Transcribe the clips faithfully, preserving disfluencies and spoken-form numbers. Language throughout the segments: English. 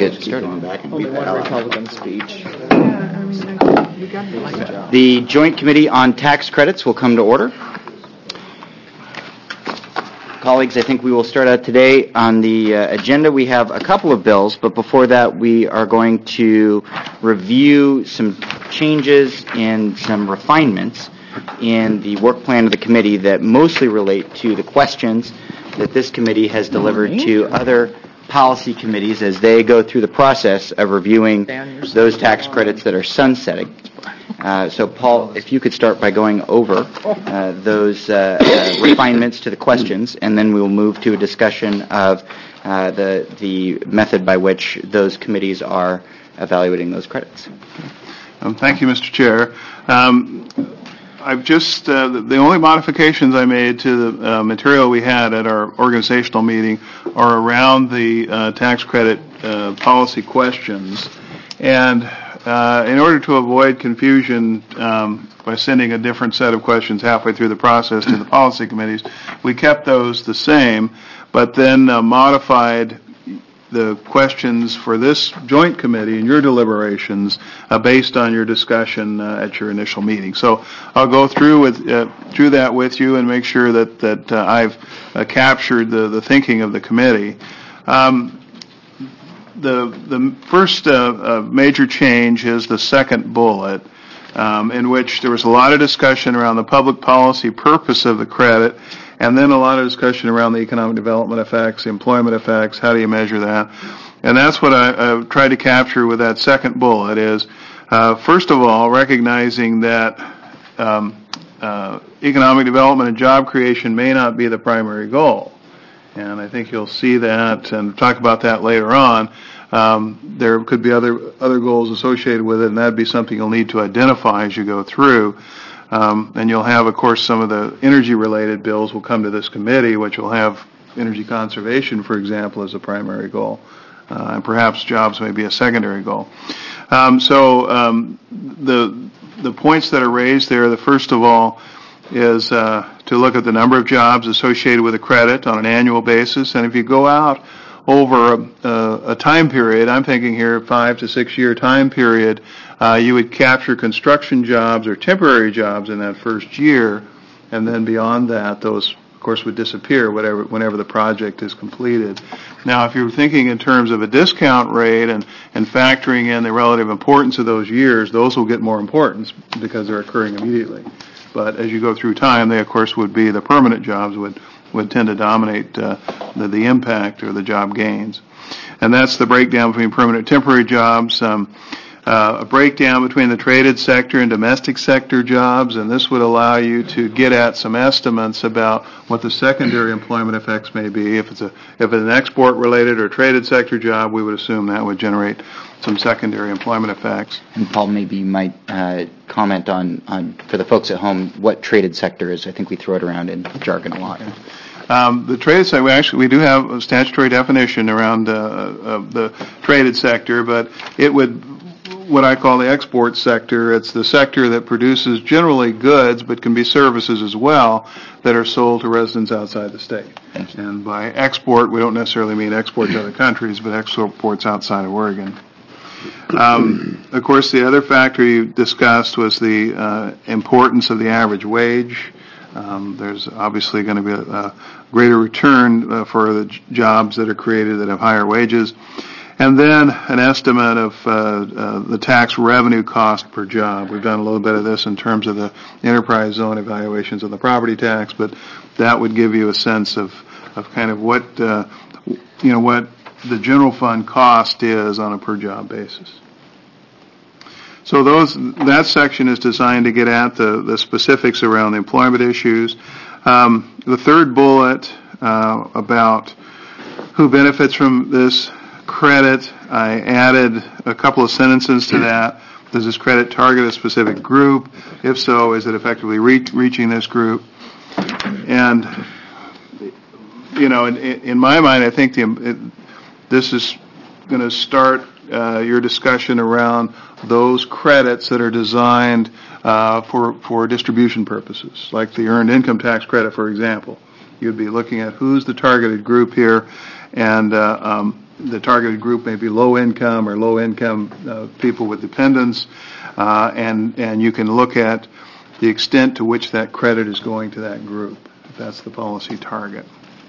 get started. Only one Republican speech. Yeah, I mean, I, you got the job. The Joint Committee on Tax Credits will come to order. Colleagues, I think we will start out today on the uh, agenda. We have a couple of bills, but before that we are going to review some changes and some refinements in the work plan of the committee that mostly relate to the questions that this committee has delivered to other policy committees as they go through the process of reviewing those tax credits that are sunsetting. Uh, so, Paul, if you could start by going over uh, those uh, uh, refinements to the questions, and then we will move to a discussion of uh, the the method by which those committees are evaluating those credits. Um, thank you, Mister Chair. Um, I've just, uh, the, the only modifications I made to the uh, material we had at our organizational meeting are around the uh, tax credit uh, policy questions. And uh, in order to avoid confusion um, by sending a different set of questions halfway through the process to the policy committees, we kept those the same, but then uh, modified the questions for this joint committee and your deliberations uh, based on your discussion uh, at your initial meeting. So I'll go through with uh, through that with you and make sure that that uh, I've uh, captured the the thinking of the committee. Um, the the first uh, uh, major change is the second bullet, um, in which there was a lot of discussion around the public policy purpose of the credit. And then a lot of discussion around the economic development effects, the employment effects, how do you measure that? And that's what I, I've tried to capture with that second bullet is, uh, first of all, recognizing that um, uh, economic development and job creation may not be the primary goal. And I think you'll see that and talk about that later on. Um, there could be other other goals associated with it, and that'd be something you'll need to identify as you go through. Um, and you'll have, of course, some of the energy-related bills will come to this committee, which will have energy conservation, for example, as a primary goal. Uh, and perhaps jobs may be a secondary goal. Um, so um, the the points that are raised there, the first of all, is uh, to look at the number of jobs associated with a credit on an annual basis. And if you go out over a, a, a time period, I'm thinking here five to six year time period, uh, you would capture construction jobs or temporary jobs in that first year, and then beyond that, those of course would disappear whatever, whenever the project is completed. Now, if you're thinking in terms of a discount rate and, and factoring in the relative importance of those years, those will get more importance because they're occurring immediately. But as you go through time, they of course would be the permanent jobs would would tend to dominate uh, the, the impact or the job gains. And that's the breakdown between permanent and temporary jobs, um, uh, a breakdown between the traded sector and domestic sector jobs, and this would allow you to get at some estimates about what the secondary employment effects may be. If it's a if it's an export-related or traded sector job, we would assume that would generate some secondary employment effects. And Paul, maybe you might uh, comment on, on, for the folks at home, what traded sector is. I think we throw it around in jargon a lot. Um, the traded sector, we actually we do have a statutory definition around uh, of the traded sector, but it would, what I call the export sector, it's the sector that produces generally goods, but can be services as well, that are sold to residents outside the state. And by export, we don't necessarily mean export to other countries, but exports outside of Oregon. Um, of course, the other factor you discussed was the uh, importance of the average wage. Um, there's obviously going to be a, a greater return uh, for the j- jobs that are created that have higher wages. And then an estimate of uh, uh, the tax revenue cost per job. We've done a little bit of this in terms of the enterprise zone evaluations of the property tax, but that would give you a sense of, of kind of what, uh, you know, what the general fund cost is on a per job basis. So those that section is designed to get at the, the specifics around the employment issues. Um, the third bullet uh, about who benefits from this credit, I added a couple of sentences to that. Does this credit target a specific group? If so, is it effectively re- reaching this group? And, you know, in, in my mind, I think the, it, this is going to start uh, your discussion around those credits that are designed uh, for for distribution purposes, like the earned income tax credit, for example. You'd be looking at who's the targeted group here, and uh, um, the targeted group may be low income or low income uh, people with dependents, uh, and and you can look at the extent to which that credit is going to that group, if that's the policy target.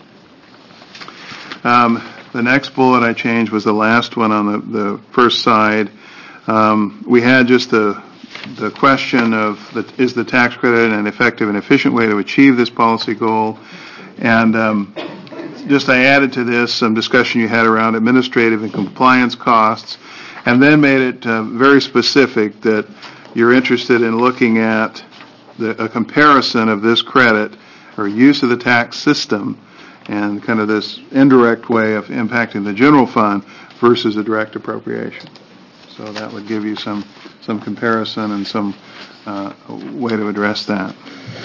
Um, the next bullet I changed was the last one on the, the first side. Um, we had just the the question of the, is the tax credit an effective and efficient way to achieve this policy goal? And um, just I added to this some discussion you had around administrative and compliance costs, and then made it uh, very specific that you're interested in looking at the, a comparison of this credit or use of the tax system and kind of this indirect way of impacting the general fund versus a direct appropriation. So that would give you some some comparison and some uh, way to address that.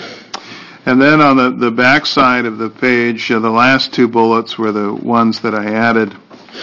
And then on the, the back side of the page, uh, the last two bullets were the ones that I added.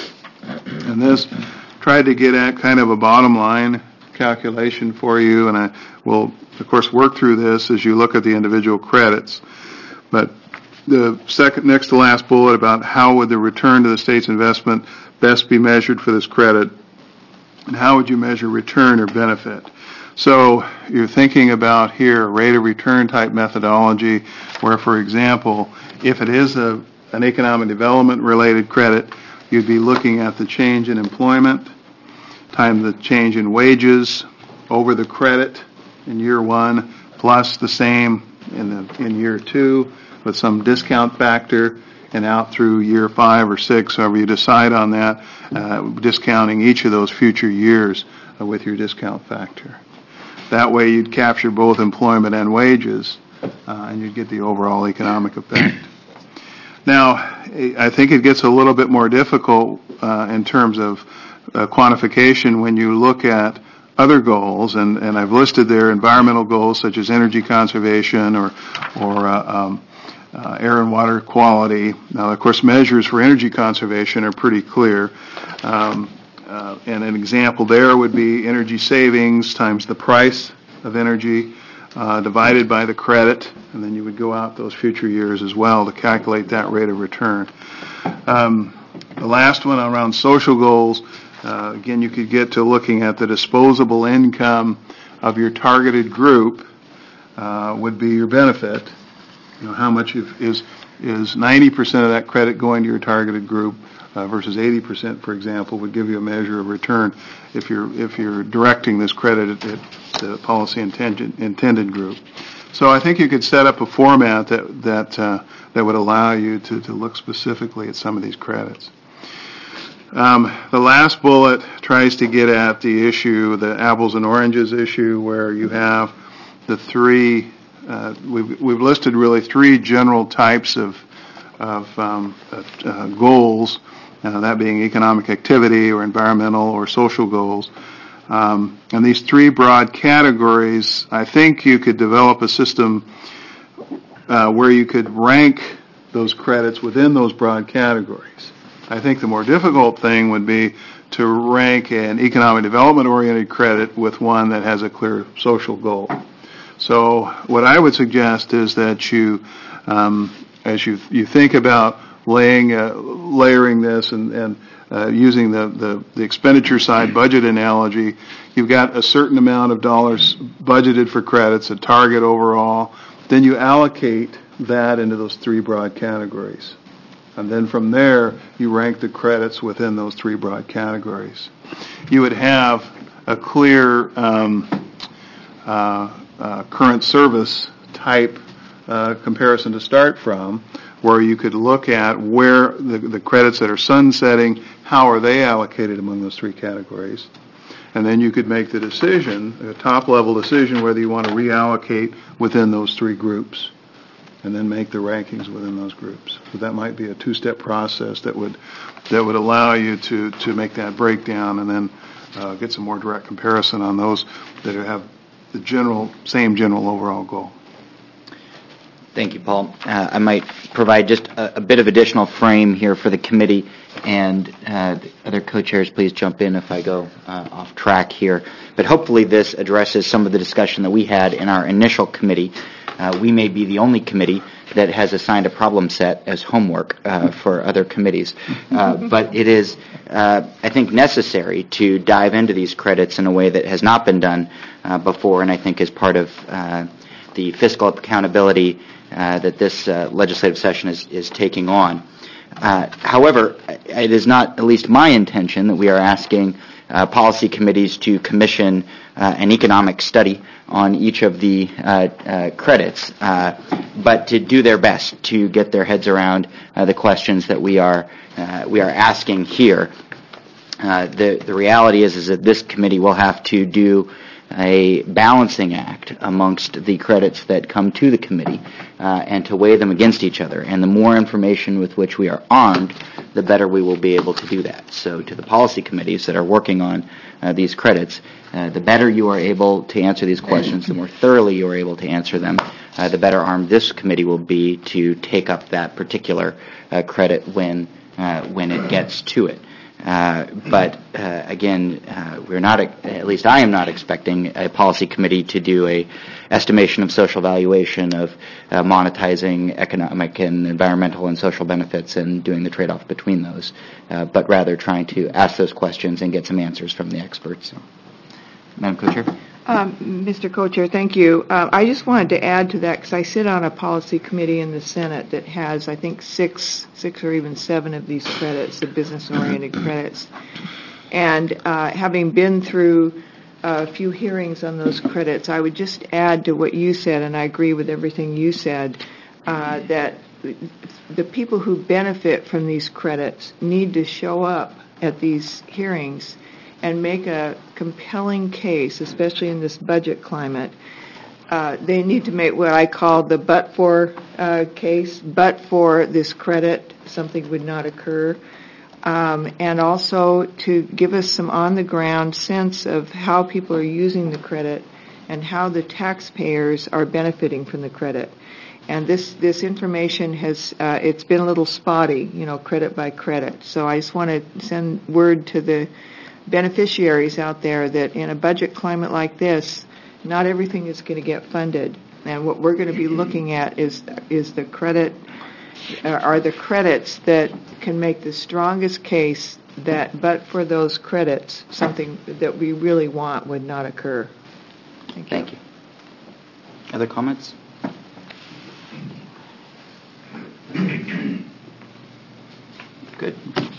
And this tried to get at kind of a bottom line calculation for you, and I will, of course, work through this as you look at the individual credits. But the second, next to last bullet about how would the return to the state's investment best be measured for this credit, and how would you measure return or benefit? So you're thinking about here a rate of return type methodology where, for example, if it is a, an economic development related credit, you'd be looking at the change in employment times the change in wages over the credit in year one plus the same in the in year two with some discount factor, and out through year five or six, however you decide on that, uh, discounting each of those future years uh, with your discount factor. That way you'd capture both employment and wages, uh, and you'd get the overall economic effect. Now, I think it gets a little bit more difficult uh, in terms of uh, quantification when you look at other goals, and, and I've listed there environmental goals such as energy conservation or, or uh, um, uh, air and water quality. Now, of course, measures for energy conservation are pretty clear. Um, Uh, and an example there would be energy savings times the price of energy uh, divided by the credit, and then you would go out those future years as well to calculate that rate of return. Um, the last one around social goals, uh, again, you could get to looking at the disposable income of your targeted group uh, would be your benefit. You know, how much is is ninety percent of that credit going to your targeted group Uh, versus eighty percent, for example, would give you a measure of return if you're if you're directing this credit at, at the policy intended intended group. So I think you could set up a format that that uh, that would allow you to, to look specifically at some of these credits. Um, the last bullet tries to get at the issue, the apples and oranges issue, where you have the three. Uh, we've we've listed really three general types of of um, uh, uh, goals. Uh, that being economic activity or environmental or social goals. Um, and these three broad categories, I think you could develop a system uh, where you could rank those credits within those broad categories. I think the more difficult thing would be to rank an economic development oriented credit with one that has a clear social goal. So what I would suggest is that you, um, as you, you think about laying, uh, layering this and, and uh, using the, the, the expenditure side budget analogy, you've got a certain amount of dollars budgeted for credits, a target overall, then you allocate that into those three broad categories. And then from there, you rank the credits within those three broad categories. You would have a clear um, uh, uh, current service type uh, comparison to start from, where you could look at where the, the credits that are sunsetting, how are they allocated among those three categories. And then you could make the decision, a top-level decision, whether you want to reallocate within those three groups, and then make the rankings within those groups. So that might be a two-step process that would that would allow you to, to make that breakdown and then uh, get some more direct comparison on those that have the general same general overall goal. Thank you, Paul. Uh, I might provide just a, a bit of additional frame here for the committee, and uh, the other co-chairs, please jump in if I go uh, off track here. But hopefully this addresses some of the discussion that we had in our initial committee. Uh, we may be the only committee that has assigned a problem set as homework uh, for other committees. Uh, but it is, uh, I think, necessary to dive into these credits in a way that has not been done uh, before, and I think is part of uh, the fiscal accountability uh, that this uh, legislative session is, is taking on. Uh, however, it is not at least my intention that we are asking uh, policy committees to commission uh, an economic study on each of the uh, uh, credits, uh, but to do their best to get their heads around uh, the questions that we are uh, we are asking here. Uh, the the reality is is that this committee will have to do a balancing act amongst the credits that come to the committee uh, and to weigh them against each other. And the more information with which we are armed, the better we will be able to do that. So to the policy committees that are working on uh, these credits, uh, the better you are able to answer these questions, the more thoroughly you are able to answer them, uh, the better armed this committee will be to take up that particular uh, credit when uh, when it gets to it. Uh, but uh, again, uh, we're not, at least I am not expecting a policy committee to do a estimation of social valuation of uh, monetizing economic and environmental and social benefits and doing the trade-off between those, uh, but rather trying to ask those questions and get some answers from the experts. So, Madam Co-Chair? Um, Mister Co-Chair, thank you. Uh, I just wanted to add to that because I sit on a policy committee in the Senate that has, I think, six, six or even seven of these credits, the business-oriented credits. And uh, having been through a few hearings on those credits, I would just add to what you said, and I agree with everything you said, uh, that the people who benefit from these credits need to show up at these hearings and make a compelling case, especially in this budget climate. Uh, they need to make what I call the but-for uh, case. But for this credit, something would not occur. Um, and also to give us some on-the-ground sense of how people are using the credit and how the taxpayers are benefiting from the credit. And this, this information has, uh, it's been a little spotty, you know, credit by credit. So I just want to send word to the beneficiaries out there that in a budget climate like this, not everything is going to get funded. And what we're going to be looking at is is the credit, uh, are the credits that can make the strongest case that but for those credits, something that we really want would not occur. Thank you. Thank you. Other comments? Good.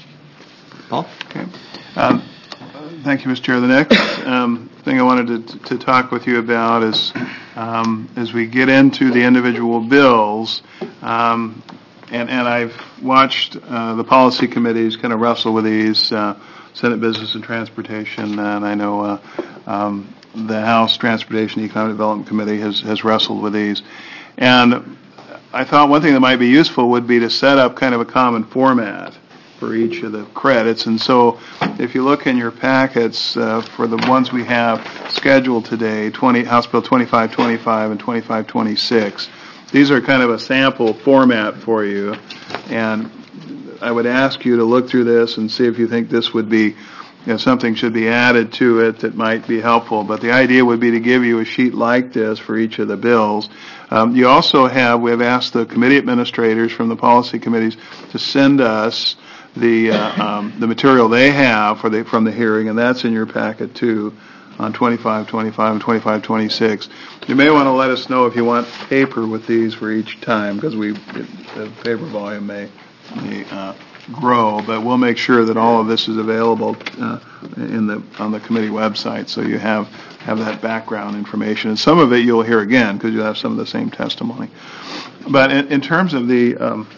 Paul? Okay. Um, Thank you, Mister Chair. The next um, thing I wanted to, to talk with you about is um, as we get into the individual bills, um, and, and I've watched uh, the policy committees kind of wrestle with these, uh, Senate Business and Transportation, and I know uh, um, the House Transportation and Economic Development Committee has, has wrestled with these. And I thought one thing that might be useful would be to set up kind of a common format for each of the credits. And so if you look in your packets uh, for the ones we have scheduled today, twenty House Bill twenty-five twenty-five and twenty-five twenty-six, these are kind of a sample format for you. And I would ask you to look through this and see if you think this would be, you know, something should be added to it that might be helpful. But the idea would be to give you a sheet like this for each of the bills. Um, you also have, we have asked the committee administrators from the policy committees to send us the uh, um, the material they have for the from the hearing, and that's in your packet too, on twenty-five twenty-five and twenty-five twenty-six. You may want to let us know if you want paper with these for each time, because we the paper volume may, may uh, grow, but we'll make sure that all of this is available uh, in the on the committee website, so you have have that background information. And some of it you'll hear again because you'll have some of the same testimony. But in, in terms of the um,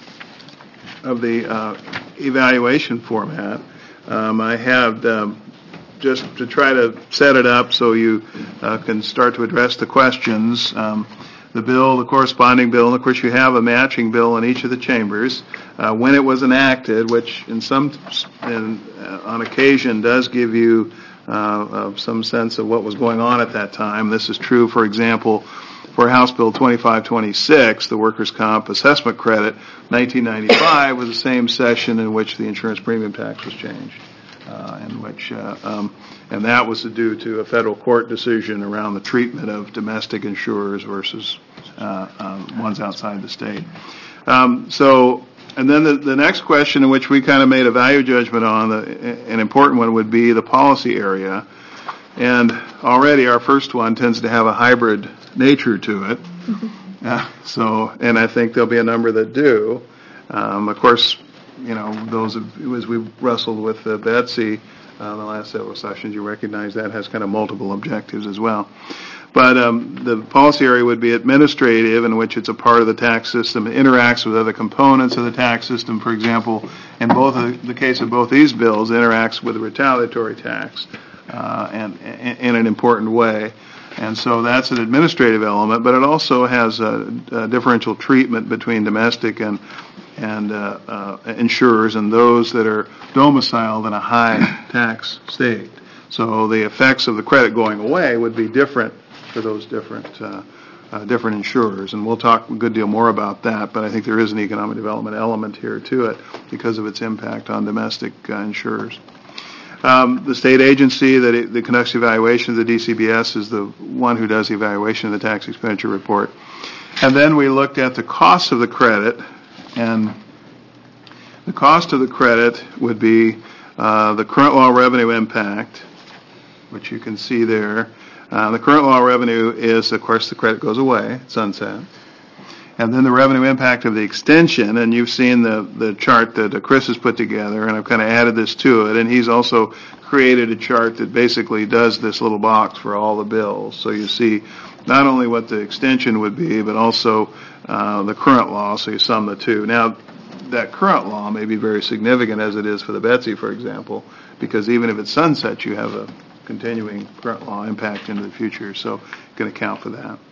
of the uh, evaluation format, um, I have um, just to try to set it up so you uh, can start to address the questions. Um, the bill, the corresponding bill, and of course you have a matching bill in each of the chambers. Uh, when it was enacted, which in some, in, uh, on occasion does give you uh, uh, some sense of what was going on at that time. This is true, for example, for House Bill twenty-five twenty-six, the workers' comp assessment credit. nineteen ninety-five was the same session in which the insurance premium tax was changed, uh, in which, uh, um, and that was due to a federal court decision around the treatment of domestic insurers versus uh, uh, ones outside the state. Um, so, and then the, the next question, in which we kind of made a value judgment on, the, an important one would be the policy area. And already our first one tends to have a hybrid nature to it. Mm-hmm. Uh, so, and I think there'll be a number that do. Um, of course, you know, those of, as we wrestled with uh, Betsy uh, the last several sessions, you recognize that has kind of multiple objectives as well. But um, the policy area would be administrative, in which it's a part of the tax system. It interacts with other components of the tax system. For example, in both of the case of both these bills, it interacts with the retaliatory tax uh, and in an important way. And so that's an administrative element, but it also has a, a differential treatment between domestic and and uh, uh, insurers and those that are domiciled in a high tax state. So the effects of the credit going away would be different for those different uh, uh, different insurers, and we'll talk a good deal more about that. But I think there is an economic development element here to it because of its impact on domestic uh, insurers. Um, the state agency that, it, that conducts the evaluation of the D C B S is the one who does the evaluation of the tax expenditure report. And then we looked at the cost of the credit, and the cost of the credit would be uh, the current law revenue impact, which you can see there. Uh, the current law revenue is, of course, the credit goes away, sunset. And then the revenue impact of the extension, and you've seen the, the chart that uh, Chris has put together, and I've kind of added this to it, and he's also created a chart that basically does this little box for all the bills. So you see not only what the extension would be, but also uh, the current law, so you sum the two. Now, that current law may be very significant, as it is for the Betsy, for example, because even if it's sunset, you have a continuing current law impact into the future, so you can account for that.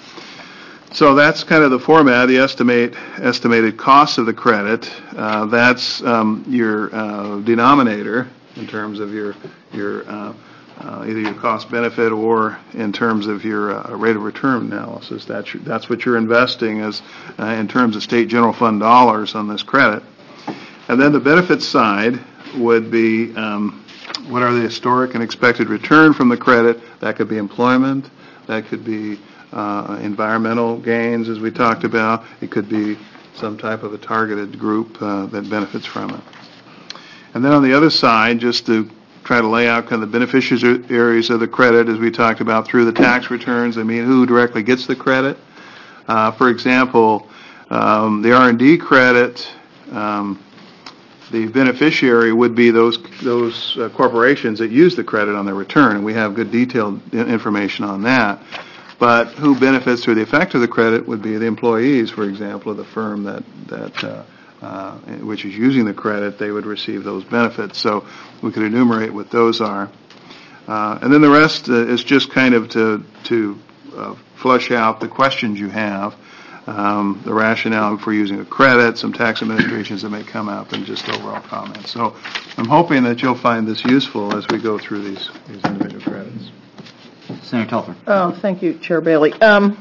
So that's kind of the format, the estimate estimated cost of the credit. Uh, that's um, your uh, denominator in terms of your your uh, uh, either your cost benefit or in terms of your uh, rate of return analysis. That's your, that's what you're investing as uh, in terms of state general fund dollars on this credit. And then the benefit side would be um, what are the historic and expected return from the credit? That could be employment. That could be uh, environmental gains, as we talked about. It could be some type of a targeted group uh, that benefits from it. And then on the other side, just to try to lay out kind of the beneficiaries of the credit, as we talked about, through the tax returns. I mean, who directly gets the credit? Uh, for example, um, the R and D credit, um, the beneficiary would be those those uh, corporations that use the credit on their return, and we have good detailed information on that. But who benefits through the effect of the credit would be the employees, for example, of the firm that that uh, uh, which is using the credit. They would receive those benefits. So we could enumerate what those are, uh, and then the rest uh, is just kind of to to uh, flush out the questions you have. Um, the rationale for using a credit, some tax administrations that may come up, and just overall comments. So I'm hoping that you'll find this useful as we go through these, these individual credits. Senator Telfer. Oh, thank you, Chair Bailey. Um,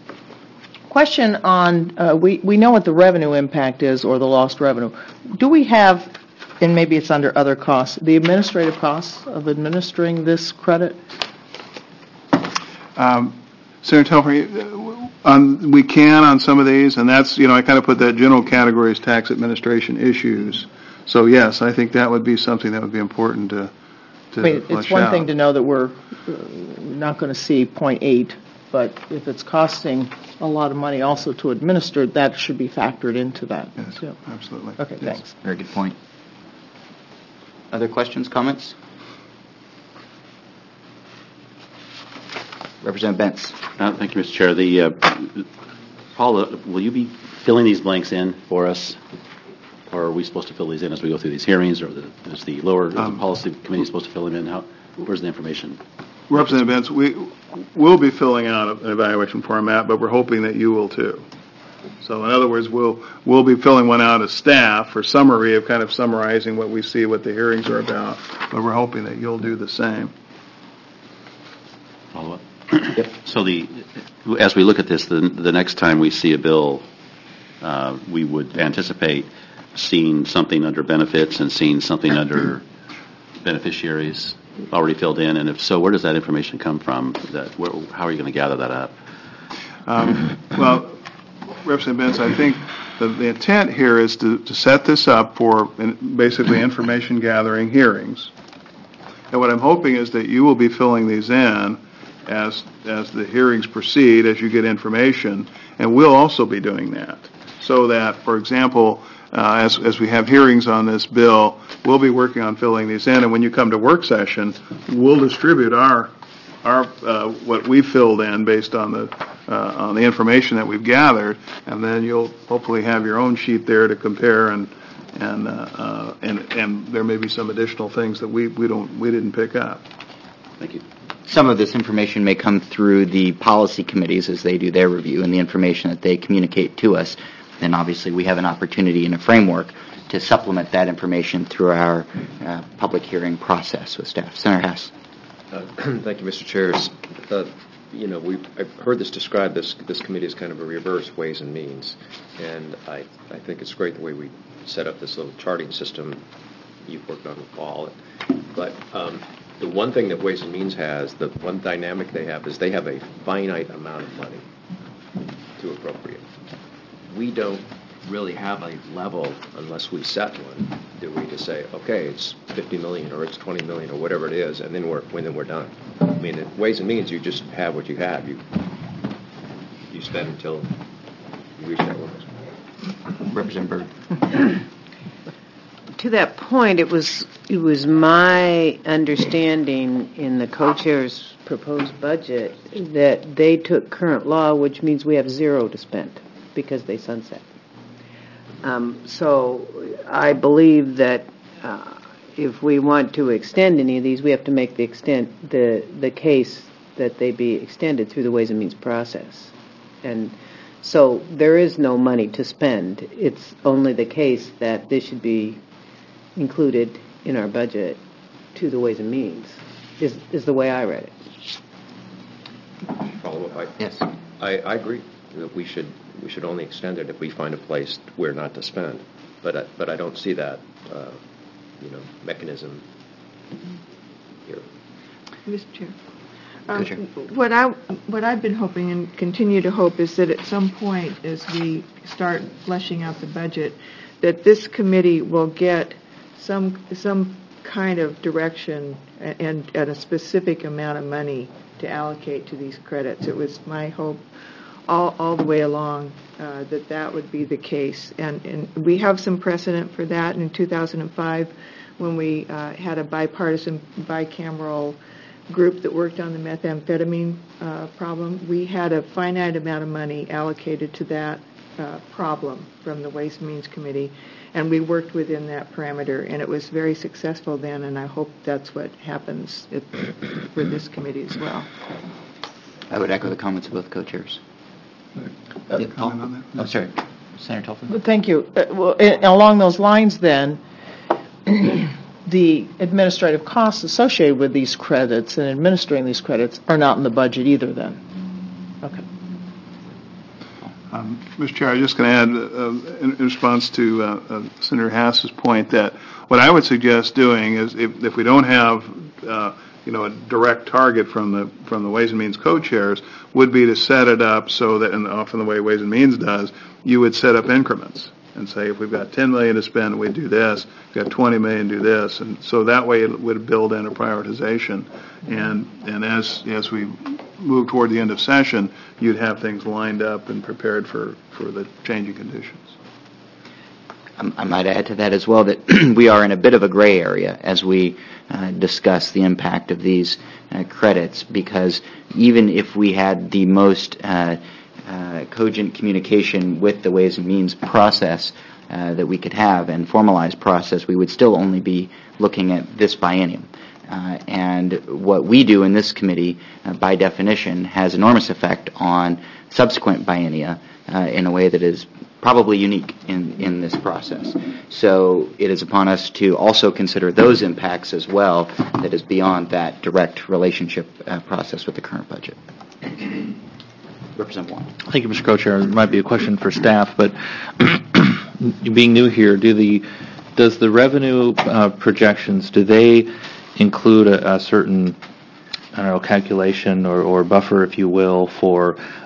question on, uh, we, we know what the revenue impact is, or the lost revenue. Do we have, and maybe it's under other costs, the administrative costs of administering this credit? Um, Senator Telfer, on, we can on some of these, and that's, you know, I kind of put that general category as tax administration issues. So, yes, I think that would be something that would be important to, to I mean, it's flesh one out. thing to know that we're uh, not going to see point eight, but if it's costing a lot of money also to administer, that should be factored into that. Yes, too. absolutely. Okay, Yes. thanks. Very good point. Other questions, comments? Representative Bentz. Uh, Thank you, Mister Chair. The, uh, Paul, uh, will you be filling these blanks in for us? Or are we supposed to fill these in as we go through these hearings? Or the, is the lower is the Um, policy committee supposed to fill them in? How, where's the information? Representative Bentz, we will be filling out an evaluation format, but we're hoping that you will too. So in other words, we'll we'll be filling one out as staff for summary of kind of summarizing what we see, what the hearings are about, but we're hoping that you'll do the same. Follow up? Yep. So the, as we look at this, the, the next time we see a bill, uh, we would anticipate seeing something under benefits and seeing something under beneficiaries already filled in, and if so, where does that information come from? That where, how are you going to gather that up? Um, well, Representative Benz, I think the, the intent here is to, to set this up for in- basically information gathering hearings. And what I'm hoping is that you will be filling these in as as the hearings proceed, as you get information, and we'll also be doing that. So that, for example, uh, as as we have hearings on this bill, we'll be working on filling these in, and when you come to work session, we'll distribute our our uh, what we filled in based on the uh, on the information that we've gathered, and then you'll hopefully have your own sheet there to compare, and and uh, uh, and and there may be some additional things that we we don't we didn't pick up. Thank you. Some of this information may come through the policy committees as they do their review and the information that they communicate to us. And obviously we have an opportunity and a framework to supplement that information through our uh, public hearing process with staff. Senator Haas. Uh, Thank you, Mister Chair. Uh, you know, we I've heard this described, this this committee as kind of a reverse Ways and Means, and I, I think it's great the way we set up this little charting system you've worked on with Paul. But um, the one thing that Ways and Means has, the one dynamic they have, is they have a finite amount of money to appropriate. We don't really have a level unless we set one, do we, to say, okay, it's fifty million or it's twenty million or whatever it is, and then we're when then we're done. I mean, in Ways and Means, you just have what you have. You you spend until you reach that limit. Representative Byrd. To that point, it was it was my understanding in the co-chair's proposed budget that they took current law, which means we have zero to spend because they sunset. Um, so I believe that uh, if we want to extend any of these, we have to make the extent the the case that they be extended through the Ways and Means process. And so there is no money to spend. It's only the case that this should be included in our budget to the Ways and Means, is is the way I read it. Follow up? I, Yes. I, I agree that we should we should only extend it if we find a place where not to spend. But I, but I don't see that uh, you know mechanism here. Mister Chair. Go, Chair. What I what I've been hoping and continue to hope is that at some point, as we start fleshing out the budget, that this committee will get some some kind of direction and, and a specific amount of money to allocate to these credits. It was my hope all all the way along uh, that that would be the case, and and we have some precedent for that in two thousand five when we uh, had a bipartisan bicameral group that worked on the methamphetamine uh, problem. We had a finite amount of money allocated to that uh, problem from the Ways and Means Committee, and we worked within that parameter, and it was very successful then, and I hope that's what happens at, for this committee as well. I would echo the comments of both co-chairs. Uh, Yeah, Paul? comment on that? Oh, sorry. Senator Telford. Well, thank you. Uh, well, uh, along those lines, then, the administrative costs associated with these credits and administering these credits are not in the budget either, then? Okay. Um, Mister Chair, I was just going to add, uh, in, in response to uh, uh, Senator Haas's point, that what I would suggest doing is, if, if we don't have, uh, you know, a direct target from the from the Ways and Means co-chairs, would be to set it up so that, and often the way Ways and Means does, you would set up increments and say, if we've got ten million dollars to spend, we do this. If we've got twenty million dollars, do this, and so that way it would build in a prioritization. And and as as we move toward the end of session, you'd have things lined up and prepared for, for the changing conditions. Um, I might add to that as well that we are in a bit of a gray area as we uh, discuss the impact of these uh, credits, because even if we had the most uh, uh, cogent communication with the Ways and Means process uh, that we could have and formalized process, we would still only be looking at this biennium. Uh, and what we do in this committee, uh, by definition, has enormous effect on subsequent biennia uh, in a way that is probably unique in, in this process. So it is upon us to also consider those impacts as well that is beyond that direct relationship uh, process with the current budget. Representative Wong. Thank you, Mister Co-Chair. It might be a question for staff, but being new here, do the does the revenue uh, projections, do they include a, a certain, I don't know, calculation or, or buffer, if you will, for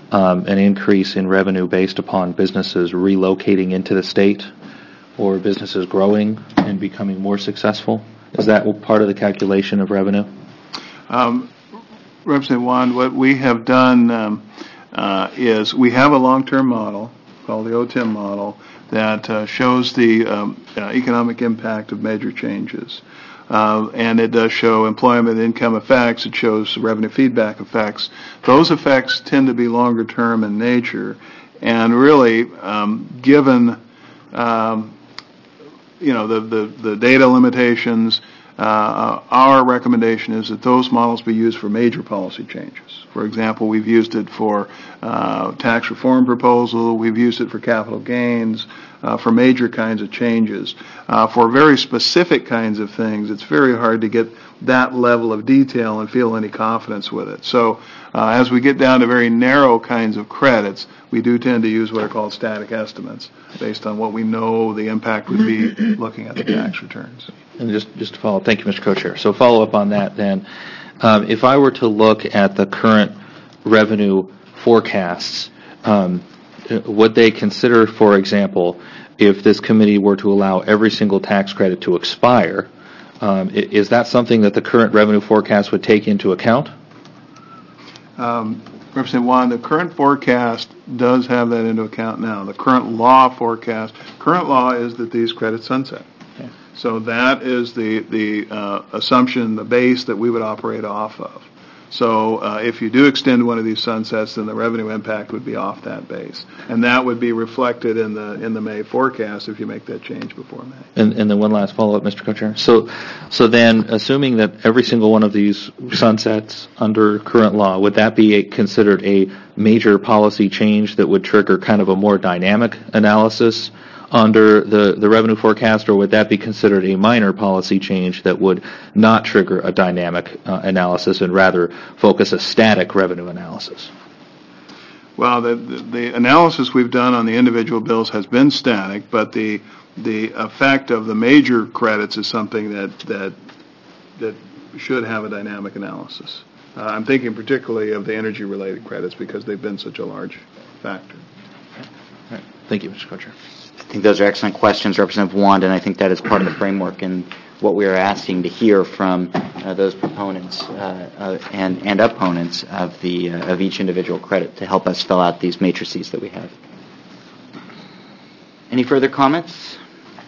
um, an increase in revenue based upon businesses relocating into the state or businesses growing and becoming more successful? Is that part of the calculation of revenue? Um, Representative Wand, what we have done um, uh, is we have a long-term model called the O T I M model that uh, shows the um, uh, economic impact of major changes. Uh, and it does show employment income effects. It shows revenue feedback effects. Those effects tend to be longer term in nature. And really, um, given um, you know the, the, the data limitations, uh, our recommendation is that those models be used for major policy changes. For example, we've used it for uh, tax reform proposal. We've used it for capital gains. Uh, for major kinds of changes. Uh, for very specific kinds of things, it's very hard to get that level of detail and feel any confidence with it. So uh, as we get down to very narrow kinds of credits, we do tend to use what are called static estimates based on what we know the impact would be looking at the tax returns. And just, just to follow, thank you, Mister Co-Chair. So follow up on that then. Um, if I were to look at the current revenue forecasts, um, would they consider, for example, if this committee were to allow every single tax credit to expire, um, is that something that the current revenue forecast would take into account? Um, Representative Wand, the current forecast does have that into account now. The current law forecast, current law is that these credits sunset. Okay. So that is the, the uh, assumption, the base that we would operate off of. So uh, if you do extend one of these sunsets, then the revenue impact would be off that base, and that would be reflected in the in the May forecast if you make that change before May. And, and then one last follow-up, Mister Co-Chair. So, so then, assuming that every single one of these sunsets under current law, would that be a, considered a major policy change that would trigger kind of a more dynamic analysis under the, the revenue forecast, or would that be considered a minor policy change that would not trigger a dynamic uh, analysis and rather focus a static revenue analysis? Well, the, the, the analysis we've done on the individual bills has been static, but the the effect of the major credits is something that that that should have a dynamic analysis. Uh, I'm thinking particularly of the energy-related credits because they've been such a large factor. All right. Thank you, Mister Co-Chair. I think those are excellent questions, Representative Wand, and I think that is part of the framework and what we are asking to hear from uh, those proponents uh, uh, and, and opponents of the uh, of each individual credit to help us fill out these matrices that we have. Any further comments?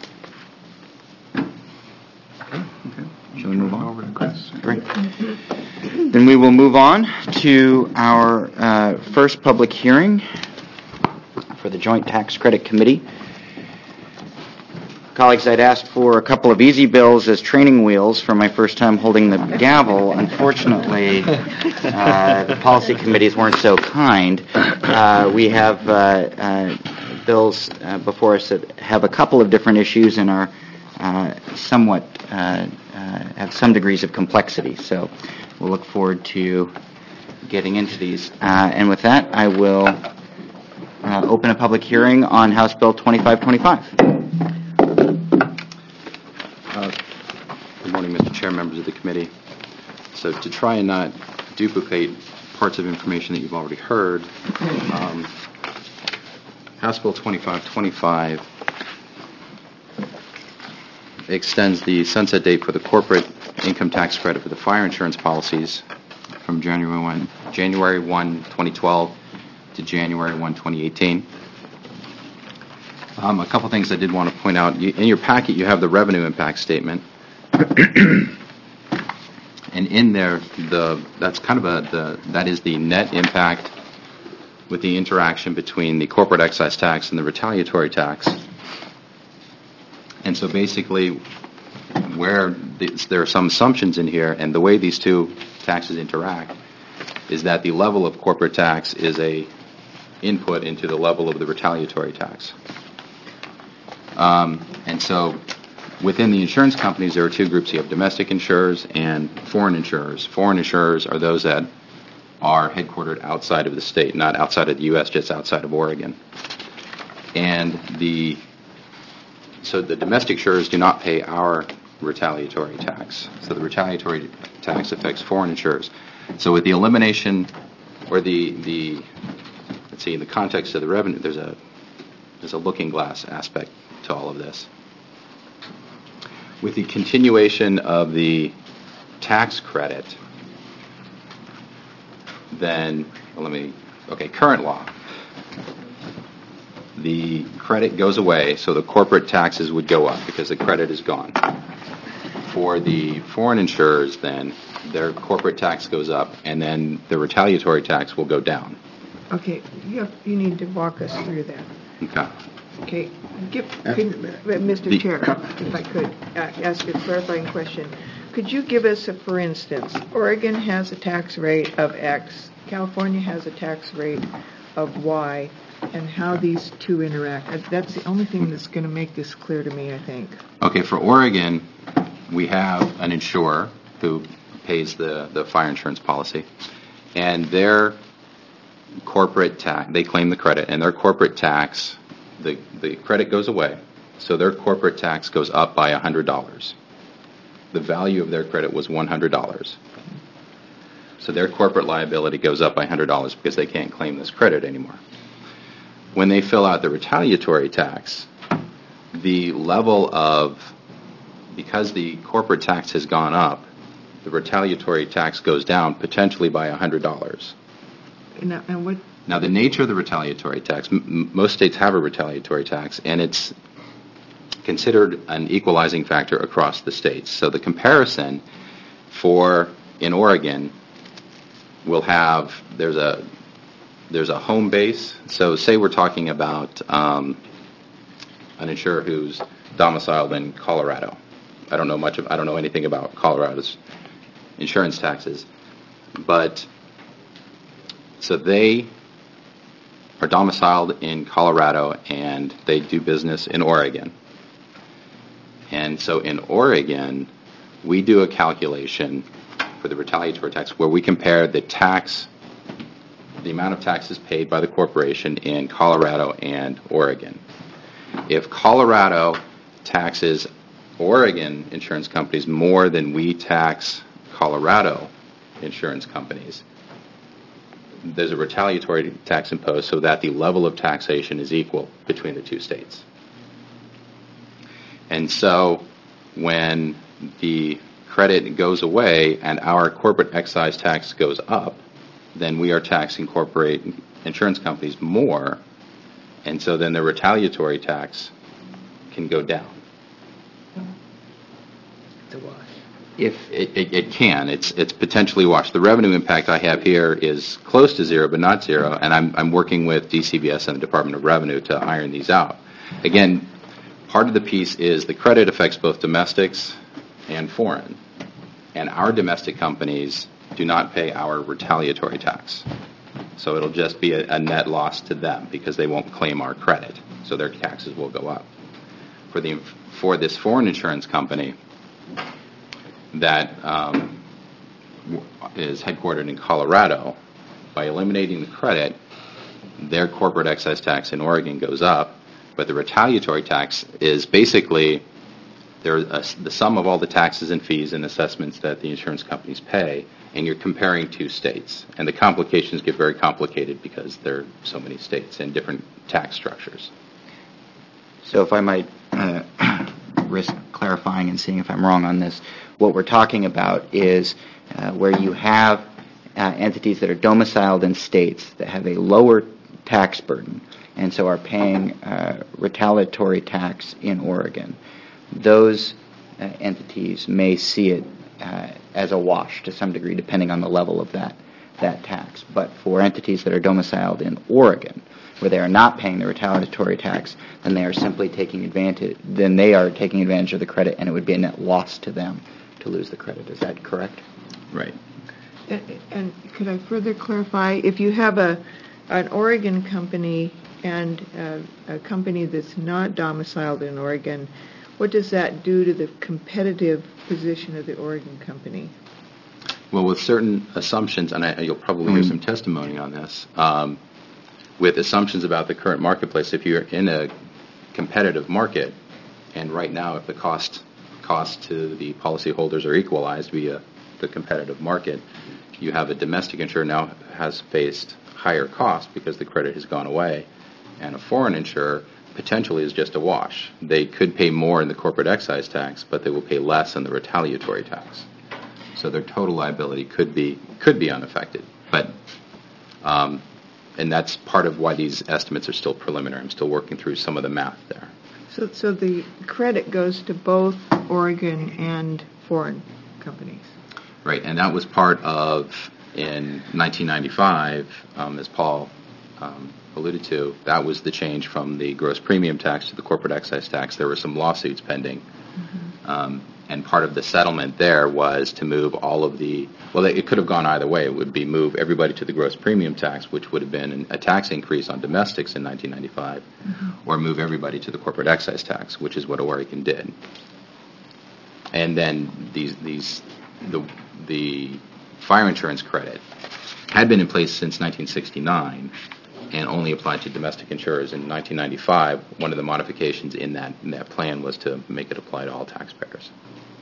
Okay. Shall we move on? Over to Chris. Great. Then we will move on to our uh, first public hearing for the Joint Tax Credit Committee. Colleagues, I'd asked for a couple of easy bills as training wheels for my first time holding the gavel. Unfortunately, uh, the policy committees weren't so kind. Uh, we have uh, uh, bills uh, before us that have a couple of different issues and are uh, somewhat uh, uh, have some degrees of complexity. So we'll look forward to getting into these. Uh, and with that, I will uh, open a public hearing on House Bill twenty-five twenty-five. Uh, Good morning, Mister Chair, members of the committee. So to try and not duplicate parts of information that you've already heard, um, House Bill twenty-five twenty-five extends the sunset date for the corporate income tax credit for the fire insurance policies from January first, January first, twenty twelve to January first, twenty eighteen. Um, a couple things I did want to point out. You, in your packet, you have the revenue impact statement. And in there, the that's kind of a the that is the net impact with the interaction between the corporate excise tax and the retaliatory tax. And so basically, where the, there are some assumptions in here, and the way these two taxes interact, is that the level of corporate tax is a input into the level of the retaliatory tax. Um, and so within the insurance companies, there are two groups. You have domestic insurers and foreign insurers. Foreign insurers are those that are headquartered outside of the state, not outside of the U S, just outside of Oregon. And the so the domestic insurers do not pay our retaliatory tax. So the retaliatory tax affects foreign insurers. So with the elimination or the the see, in the context of the revenue, there's a there's a looking glass aspect to all of this. With the continuation of the tax credit, then, well, let me, okay, current law. The credit goes away, so the corporate taxes would go up because the credit is gone. For the foreign insurers, then, their corporate tax goes up, and then the retaliatory tax will go down. Okay, you have, you need to walk us through that. Okay. Okay, give, could, uh, Mister The- Chair, if I could uh, ask a clarifying question. Could you give us a, for instance, Oregon has a tax rate of X, California has a tax rate of Y, and how these two interact? Uh, That's the only thing that's going to make this clear to me, I think. Okay, for Oregon, we have an insurer who pays the, the fire insurance policy, and their corporate tax, they claim the credit, and their corporate tax, the, the credit goes away, so their corporate tax goes up by one hundred dollars. The value of their credit was one hundred dollars. So their corporate liability goes up by one hundred dollars because they can't claim this credit anymore. When they fill out the retaliatory tax, the level of, because the corporate tax has gone up, the retaliatory tax goes down potentially by one hundred dollars. Now, and what? Now, the nature of the retaliatory tax, m- m- most states have a retaliatory tax, and it's considered an equalizing factor across the states. So the comparison for, in Oregon, will have, there's a there's a home base. So say we're talking about um, an insurer who's domiciled in Colorado. I don't know much of, I don't know anything about Colorado's insurance taxes, but so they are domiciled in Colorado and they do business in Oregon. And so in Oregon, we do a calculation for the retaliatory tax where we compare the tax, the amount of taxes paid by the corporation in Colorado and Oregon. If Colorado taxes Oregon insurance companies more than we tax Colorado insurance companies, there's a retaliatory tax imposed so that the level of taxation is equal between the two states. And so when the credit goes away and our corporate excise tax goes up, then we are taxing corporate insurance companies more, and so then the retaliatory tax can go down. If it, it, it can, it's it's potentially washed. The revenue impact I have here is close to zero, but not zero, and I'm I'm working with D C B S and the Department of Revenue to iron these out. Again, part of the piece is the credit affects both domestics and foreign, and our domestic companies do not pay our retaliatory tax. So it'll just be a, a net loss to them because they won't claim our credit, so their taxes will go up. For the for this foreign insurance company that um, is headquartered in Colorado, by eliminating the credit, their corporate excise tax in Oregon goes up, but the retaliatory tax is basically there a, the sum of all the taxes and fees and assessments that the insurance companies pay, and you're comparing two states. And the complications get very complicated because there are so many states and different tax structures. So if I might uh, risk clarifying and seeing if I'm wrong on this, what we're talking about is uh, where you have uh, entities that are domiciled in states that have a lower tax burden and so are paying uh, retaliatory tax in Oregon. Those uh, entities may see it uh, as a wash to some degree, depending on the level of that that tax. But for entities that are domiciled in Oregon, where they are not paying the retaliatory tax, then they are simply taking advantage. Then they are taking advantage of the credit, and it would be a net loss to them to lose the credit. Is that correct? Right. And, and could I further clarify, if you have a an Oregon company and a, a company that's not domiciled in Oregon, what does that do to the competitive position of the Oregon company? Well, with certain assumptions, and I, you'll probably hear some testimony on this, um, with assumptions about the current marketplace, if you're in a competitive market, and right now if the cost costs to the policyholders are equalized via the competitive market, you have a domestic insurer now has faced higher cost because the credit has gone away. And a foreign insurer potentially is just a wash. They could pay more in the corporate excise tax, but they will pay less in the retaliatory tax. So their total liability could be could be unaffected. But um, and that's part of why these estimates are still preliminary. I'm still working through some of the math there. So, so the credit goes to both Oregon and foreign companies. Right, and that was part of, in nineteen ninety-five, um, as Paul um, alluded to, that was the change from the gross premium tax to the corporate excise tax. There were some lawsuits pending. Mm-hmm. Um, and part of the settlement there was to move all of the, well, it could have gone either way. It would be move everybody to the gross premium tax, which would have been a tax increase on domestics in nineteen ninety-five, mm-hmm. or move everybody to the corporate excise tax, which is what Oregon did. And then these, these, the, the fire insurance credit had been in place since nineteen sixty-nine and only applied to domestic insurers. In nineteen ninety-five, one of the modifications in that, in that plan was to make it apply to all taxpayers.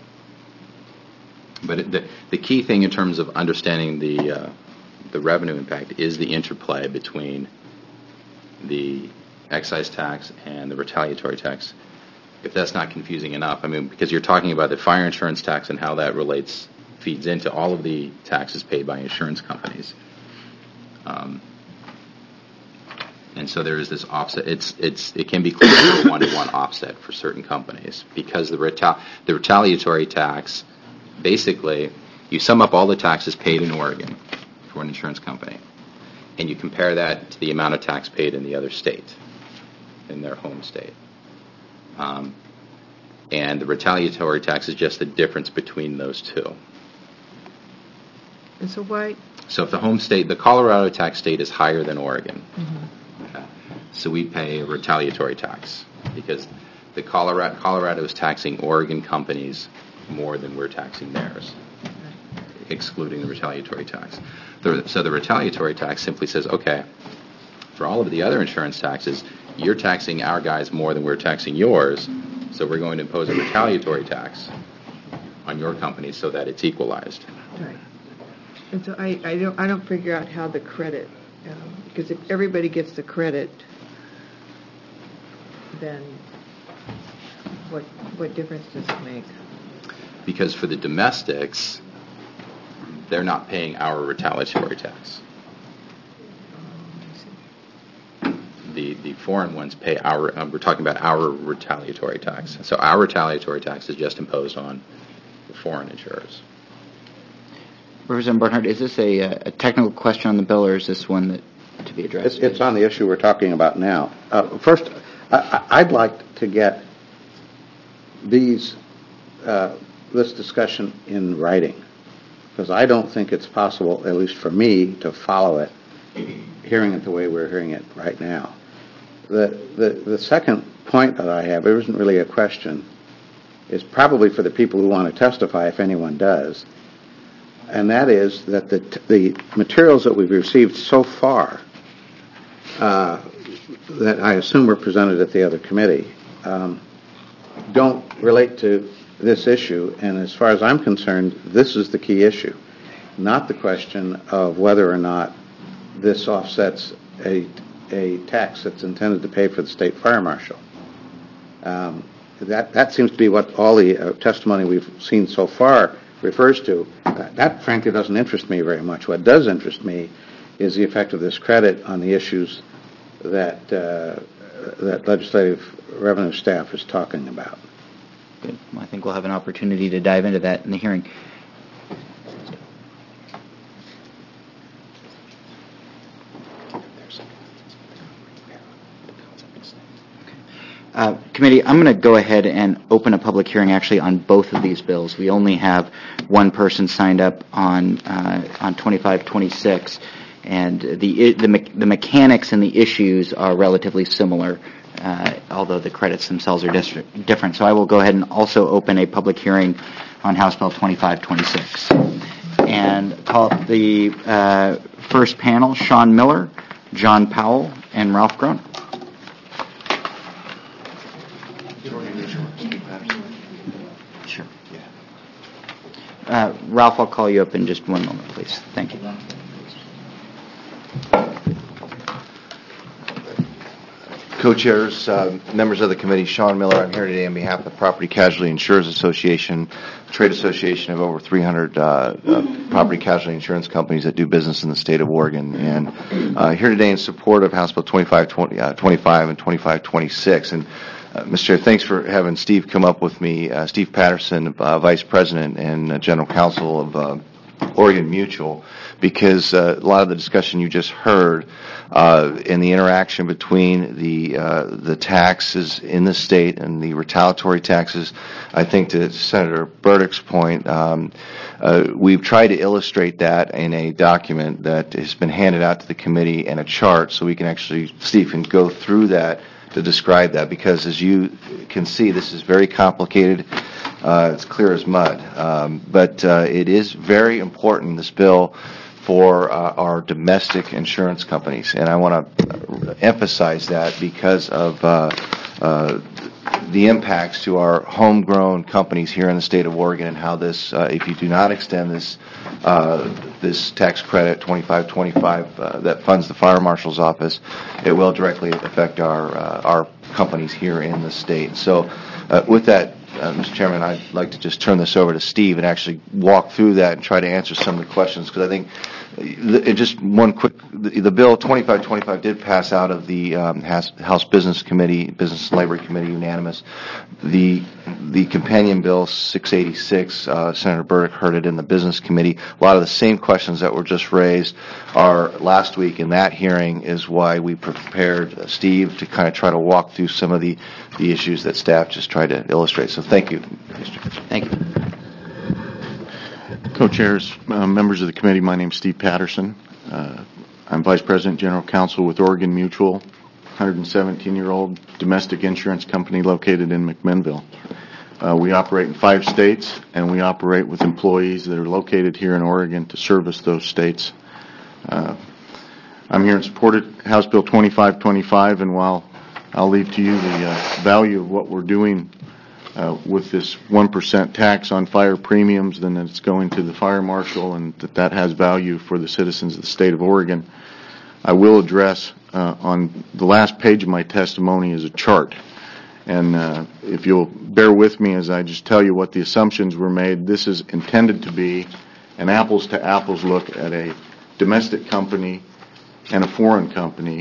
But it, the, the key thing in terms of understanding the, uh, the revenue impact is the interplay between the excise tax and the retaliatory tax. If that's not confusing enough, I mean, because you're talking about the fire insurance tax and how that relates, feeds into all of the taxes paid by insurance companies. Um, and so there is this offset. It's it's it can be close to a one-to-one offset for certain companies because the retal- the retaliatory tax, basically, you sum up all the taxes paid in Oregon for an insurance company, and you compare that to the amount of tax paid in the other state, in their home state. Um, and the retaliatory tax is just the difference between those two. And so why? So if the home state, the Colorado tax state is higher than Oregon, Mm-hmm. okay, so we pay a retaliatory tax because the Colorado Colorado is taxing Oregon companies more than we're taxing theirs, excluding the retaliatory tax. The, so the retaliatory tax simply says, okay, for all of the other insurance taxes, you're taxing our guys more than we're taxing yours, so we're going to impose a retaliatory tax on your company so that it's equalized. Right. And so I, I don't I don't figure out how the credit, um, because if everybody gets the credit, then what what difference does it make? Because for the domestics, they're not paying our retaliatory tax. The, the foreign ones pay our, um, we're talking about our retaliatory tax. So our retaliatory tax is just imposed on the foreign insurers. Representative Barnhart, is this a, a technical question on the bill, or is this one that to be addressed? It's, it's on the issue we're talking about now. Uh, first, I, I'd like to get these, uh, this discussion in writing, because I don't think it's possible, at least for me, to follow it, hearing it the way we're hearing it right now. The, the, the second point that I have, it isn't really a question, is probably for the people who want to testify, if anyone does, and that is that the, the materials that we've received so far, uh, that I assume were presented at the other committee, um, don't relate to this issue, and as far as I'm concerned, this is the key issue, not the question of whether or not this offsets a a tax that's intended to pay for the state fire marshal. Um, that that seems to be what all the uh, testimony we've seen so far refers to. Uh, that, frankly, doesn't interest me very much. What does interest me is the effect of this credit on the issues that uh, that legislative revenue staff is talking about. Good. Well, I think we'll have an opportunity to dive into that in the hearing. Uh, committee, I'm going to go ahead and open a public hearing actually on both of these bills. We only have one person signed up on uh, on twenty-five twenty-six, and the the me- the mechanics and the issues are relatively similar, uh, although the credits themselves are dis- different. So I will go ahead and also open a public hearing on House Bill twenty-five twenty-six, and call up the uh, first panel: Sean Miller, John Powell, and Ralph Groen. Sure. Uh, Ralph, I'll call you up in just one moment, please. Thank you. co-chairs, uh, members of the committee, Sean Miller. I'm here today on behalf of the Property Casualty Insurers Association, a trade association of over three hundred uh, uh, property casualty insurance companies that do business in the state of Oregon. And uh, here today in support of House Bill twenty-five twenty-five and twenty-five twenty-six. And uh, Mister Chair, thanks for having Steve come up with me. Uh, Steve Patterson, uh, Vice President and uh, General Counsel of uh, Oregon Mutual, because uh, a lot of the discussion you just heard uh, in the interaction between the uh, the taxes in the state and the retaliatory taxes, I think to Senator Burdick's point, um, uh, we've tried to illustrate that in a document that has been handed out to the committee and a chart, so we can actually, Steve can go through that to describe that, because as you can see, this is very complicated. Uh, it's clear as mud. Um, but uh, it is very important, this bill, for uh, our domestic insurance companies. And I want to emphasize that because of uh, uh, the impacts to our homegrown companies here in the state of Oregon, and how this, uh, if you do not extend this uh, this tax credit, twenty-five twenty-five, uh, that funds the fire marshal's office, it will directly affect our uh, our companies here in the state. So uh, with that, Uh, Mister Chairman, I'd like to just turn this over to Steve and actually walk through that and try to answer some of the questions, because I think uh, just one quick, the, the bill twenty-five twenty-five did pass out of the um, House, House Business Committee, Business and Labor Committee unanimous. The the companion bill six eighty-six, uh, Senator Burdick heard it in the Business Committee. A lot of the same questions that were just raised are last week in that hearing, is why we prepared uh, Steve to kind of try to walk through some of the, the issues that staff just tried to illustrate. So thank you. Thank you. Co-chairs, uh, members of the committee, my name is Steve Patterson. Uh, I'm Vice President General Counsel with Oregon Mutual, one hundred seventeen-year-old domestic insurance company located in McMinnville. Uh, we operate in five states, and we operate with employees that are located here in Oregon to service those states. Uh, I'm here in support of House Bill twenty-five twenty-five, and while I'll leave to you the uh, value of what we're doing Uh, with this one percent tax on fire premiums, then it's going to the fire marshal, and that that has value for the citizens of the state of Oregon. I will address uh, on the last page of my testimony is a chart, and uh, if you'll bear with me as I just tell you what the assumptions were made, this is intended to be an apples to apples look at a domestic company and a foreign company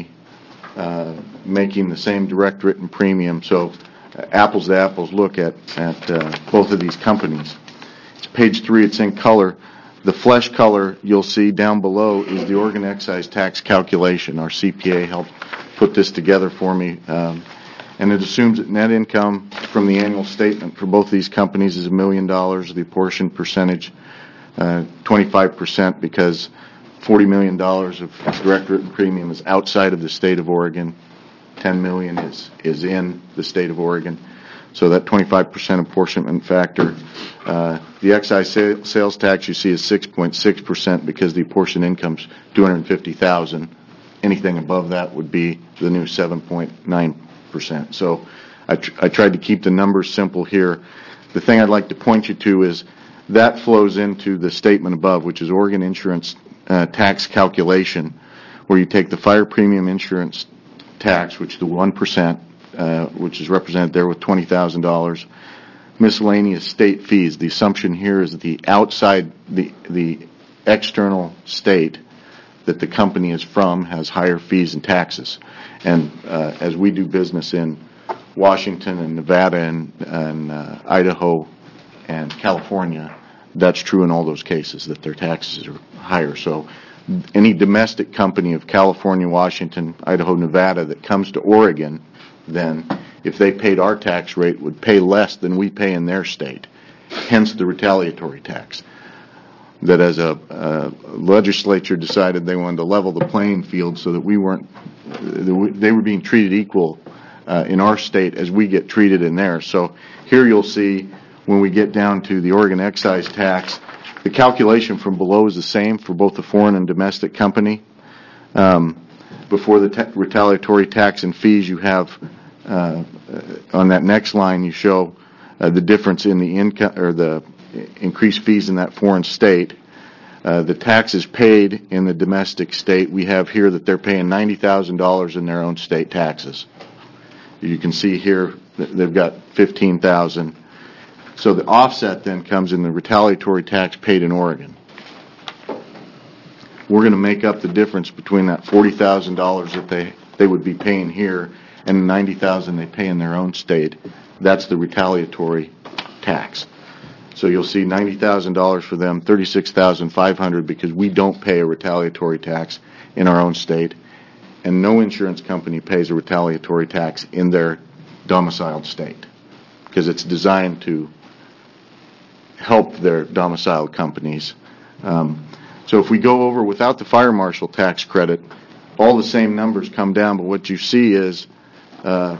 uh, making the same direct written premium. So apples to apples look at, at uh, both of these companies. It's page three, it's in color. The flesh color you'll see down below is the Oregon excise tax calculation. Our C P A helped put this together for me. Um, and it assumes that net income from the annual statement for both these companies is a million dollars. The apportioned percentage, uh, twenty-five percent, because forty million dollars of direct written premium is outside of the state of Oregon. ten million dollars is, is in the state of Oregon. So that twenty-five percent apportionment factor. Uh, the excise sa- sales tax you see is six point six percent because the apportioned income's two hundred fifty thousand dollars. Anything above that would be the new seven point nine percent. So I, tr- I tried to keep the numbers simple here. The thing I'd like to point you to is that flows into the statement above, which is Oregon insurance uh, tax calculation, where you take the fire premium insurance tax, which is the one percent, uh, which is represented there with twenty thousand dollars. Miscellaneous state fees. The assumption here is that the outside, the the external state that the company is from has higher fees and taxes. And uh, as we do business in Washington and Nevada and, and uh, Idaho and California, that's true in all those cases, that their taxes are higher. So any domestic company of California, Washington, Idaho, Nevada that comes to Oregon, then if they paid our tax rate, would pay less than we pay in their state, hence the retaliatory tax. That as a uh, legislature decided they wanted to level the playing field so that we weren't, they were being treated equal uh, in our state as we get treated in theirs. So here you'll see when we get down to the Oregon excise tax, the calculation from below is the same for both the foreign and domestic company. Um, before the te- retaliatory tax and fees, you have uh, on that next line you show uh, the difference in the income or the increased fees in that foreign state. Uh, the taxes paid in the domestic state, we have here that they're paying ninety thousand dollars in their own state taxes. You can see here that they've got fifteen thousand. So the offset then comes in the retaliatory tax paid in Oregon. We're going to make up the difference between that forty thousand dollars that they, they would be paying here and the ninety thousand dollars they pay in their own state. That's the retaliatory tax. So you'll see ninety thousand dollars for them, thirty-six thousand five hundred dollars because we don't pay a retaliatory tax in our own state, and no insurance company pays a retaliatory tax in their domiciled state because it's designed to help their domiciled companies. Um, so if we go over without the fire marshal tax credit, all the same numbers come down, but what you see is uh,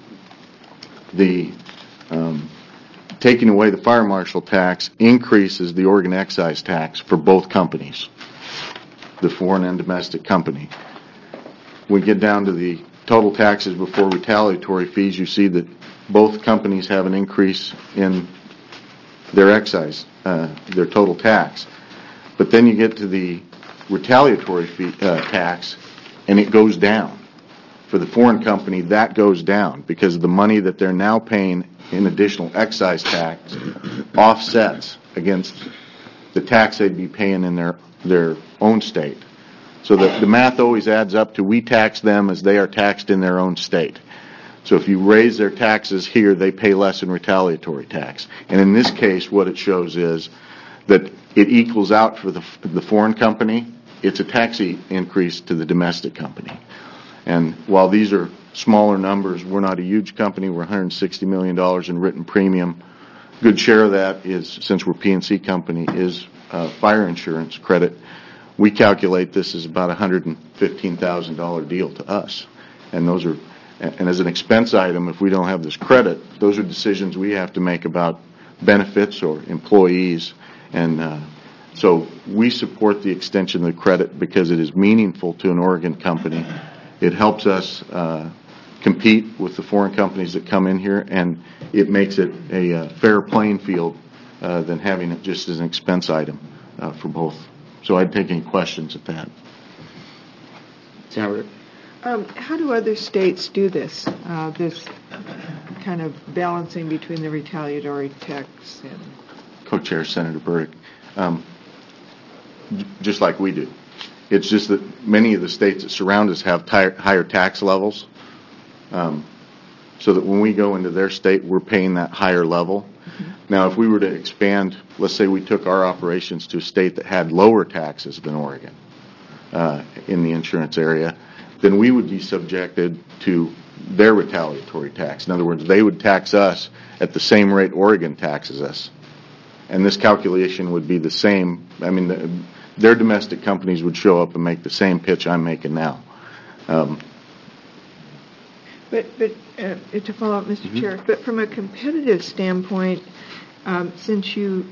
the um, taking away the fire marshal tax increases the Oregon excise tax for both companies, the foreign and domestic company. We get down to the total taxes before retaliatory fees, you see that both companies have an increase in their excise, uh, their total tax. But then you get to the retaliatory fee, uh, tax, and it goes down. For the foreign company, that goes down because the money that they're now paying in additional excise tax offsets against the tax they'd be paying in their, their own state. So the, the math always adds up to we tax them as they are taxed in their own state. So if you raise their taxes here, they pay less in retaliatory tax. And in this case, what it shows is that it equals out for the, the foreign company. It's a tax increase to the domestic company. And while these are smaller numbers, we're not a huge company. We're one hundred sixty million dollars in written premium. Good share of that is, since we're P and C company, is uh, fire insurance credit. We calculate this as about a one hundred fifteen thousand dollars deal to us. And those are, and as an expense item, if we don't have this credit, those are decisions we have to make about benefits or employees. And uh, so we support the extension of the credit because it is meaningful to an Oregon company. It helps us uh, compete with the foreign companies that come in here, and it makes it a uh, fair playing field uh, than having it just as an expense item uh, for both. So I'd take any questions at that. Senator? Um, how do other states do this, uh, this kind of balancing between the retaliatory tax and... Co-Chair Senator Burdick, um, j- just like we do. It's just that many of the states that surround us have ty- higher tax levels, um, so that when we go into their state, we're paying that higher level. Mm-hmm. Now, if we were to expand, let's say we took our operations to a state that had lower taxes than Oregon uh, in the insurance area, then we would be subjected to their retaliatory tax. In other words, they would tax us at the same rate Oregon taxes us. And this calculation would be the same. I mean, the, their domestic companies would show up and make the same pitch I'm making now. Um, but but uh, to follow up, Mister Mm-hmm. Chair, but from a competitive standpoint, um, since you,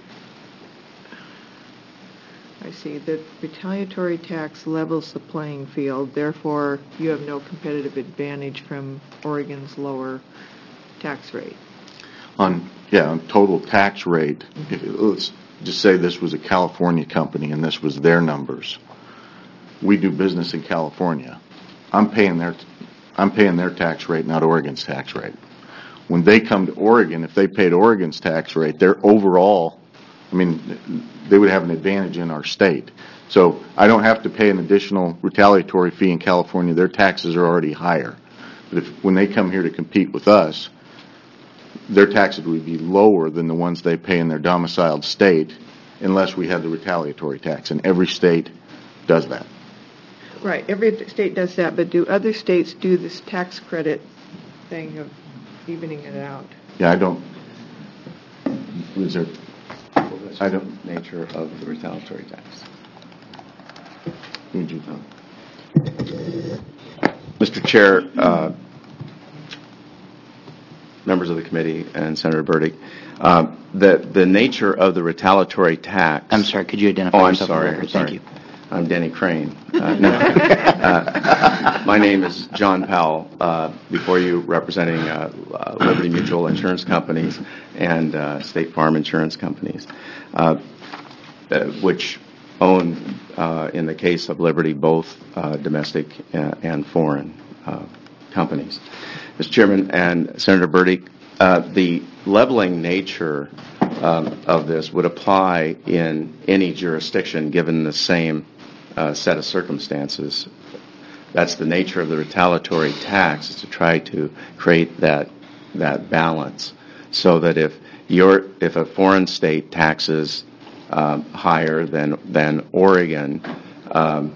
I see, the retaliatory tax levels the playing field, therefore you have no competitive advantage from Oregon's lower tax rate. On yeah, on total tax rate, if, let's just say this was a California company and this was their numbers. We do business in California. I'm paying their I'm paying their tax rate, not Oregon's tax rate. When they come to Oregon, if they paid Oregon's tax rate, their overall, I mean, they would have an advantage in our state. So I don't have to pay an additional retaliatory fee in California. Their taxes are already higher. But if when they come here to compete with us, their taxes would be lower than the ones they pay in their domiciled state unless we had the retaliatory tax, and every state does that. Right, every state does that, but do other states do this tax credit thing of evening it out? Yeah, I don't. Is there? I don't. Nature of the retaliatory tax. Would you know? Mister Chair, uh, members of the committee, and Senator Burdick, uh, the the nature of the retaliatory tax. I'm sorry. Could you identify oh, yourself? I'm sorry. For the record? sorry. Thank you. I'm Denny Crane. Uh, no. uh, my name is John Powell. Uh, before you, representing uh, uh, Liberty Mutual Insurance Companies and uh, State Farm Insurance Companies, uh, uh, which own, uh, in the case of Liberty, both uh, domestic and, and foreign uh, companies. Mister Chairman and Senator Burdick, uh, the leveling nature um, of this would apply in any jurisdiction given the same uh, set of circumstances. That's the nature of the retaliatory tax, is to try to create that that balance, so that if you're if a foreign state taxes um, higher than than Oregon, um,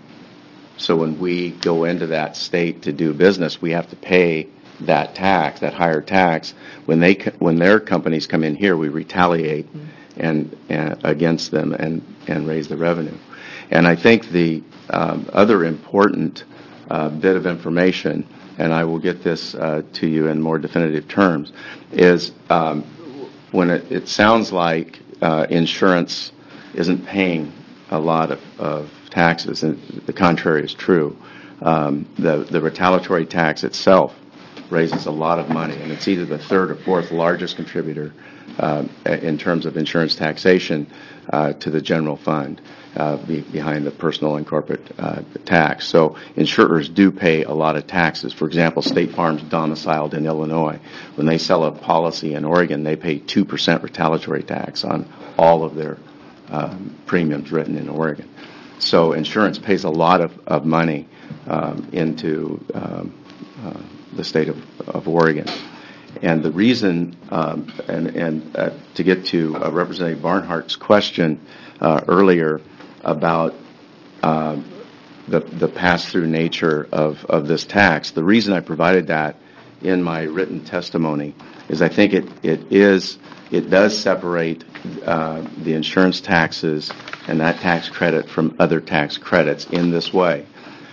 so when we go into that state to do business, we have to pay that tax, that higher tax. When they when their companies come in here, we retaliate and, and against them and and raise the revenue. And I think the um, other important uh, bit of information, and I will get this uh, to you in more definitive terms, is um, when it, it sounds like uh, insurance isn't paying a lot of, of taxes, and the contrary is true. Um, the, the retaliatory tax itself raises a lot of money, and it's either the third or fourth largest contributor uh, in terms of insurance taxation uh, to the general fund, uh, be, behind the personal and corporate uh, tax. So insurers do pay a lot of taxes. For example, State Farm's domiciled in Illinois. When they sell a policy in Oregon, they pay two percent retaliatory tax on all of their um, premiums written in Oregon. So insurance pays a lot of, of money um, into um, uh, the state of, of Oregon. And the reason, um, and, and uh, to get to uh, Representative Barnhart's question uh, earlier about uh, the, the pass-through nature of, of this tax, the reason I provided that in my written testimony is I think it, it is, it does separate uh, the insurance taxes and that tax credit from other tax credits in this way.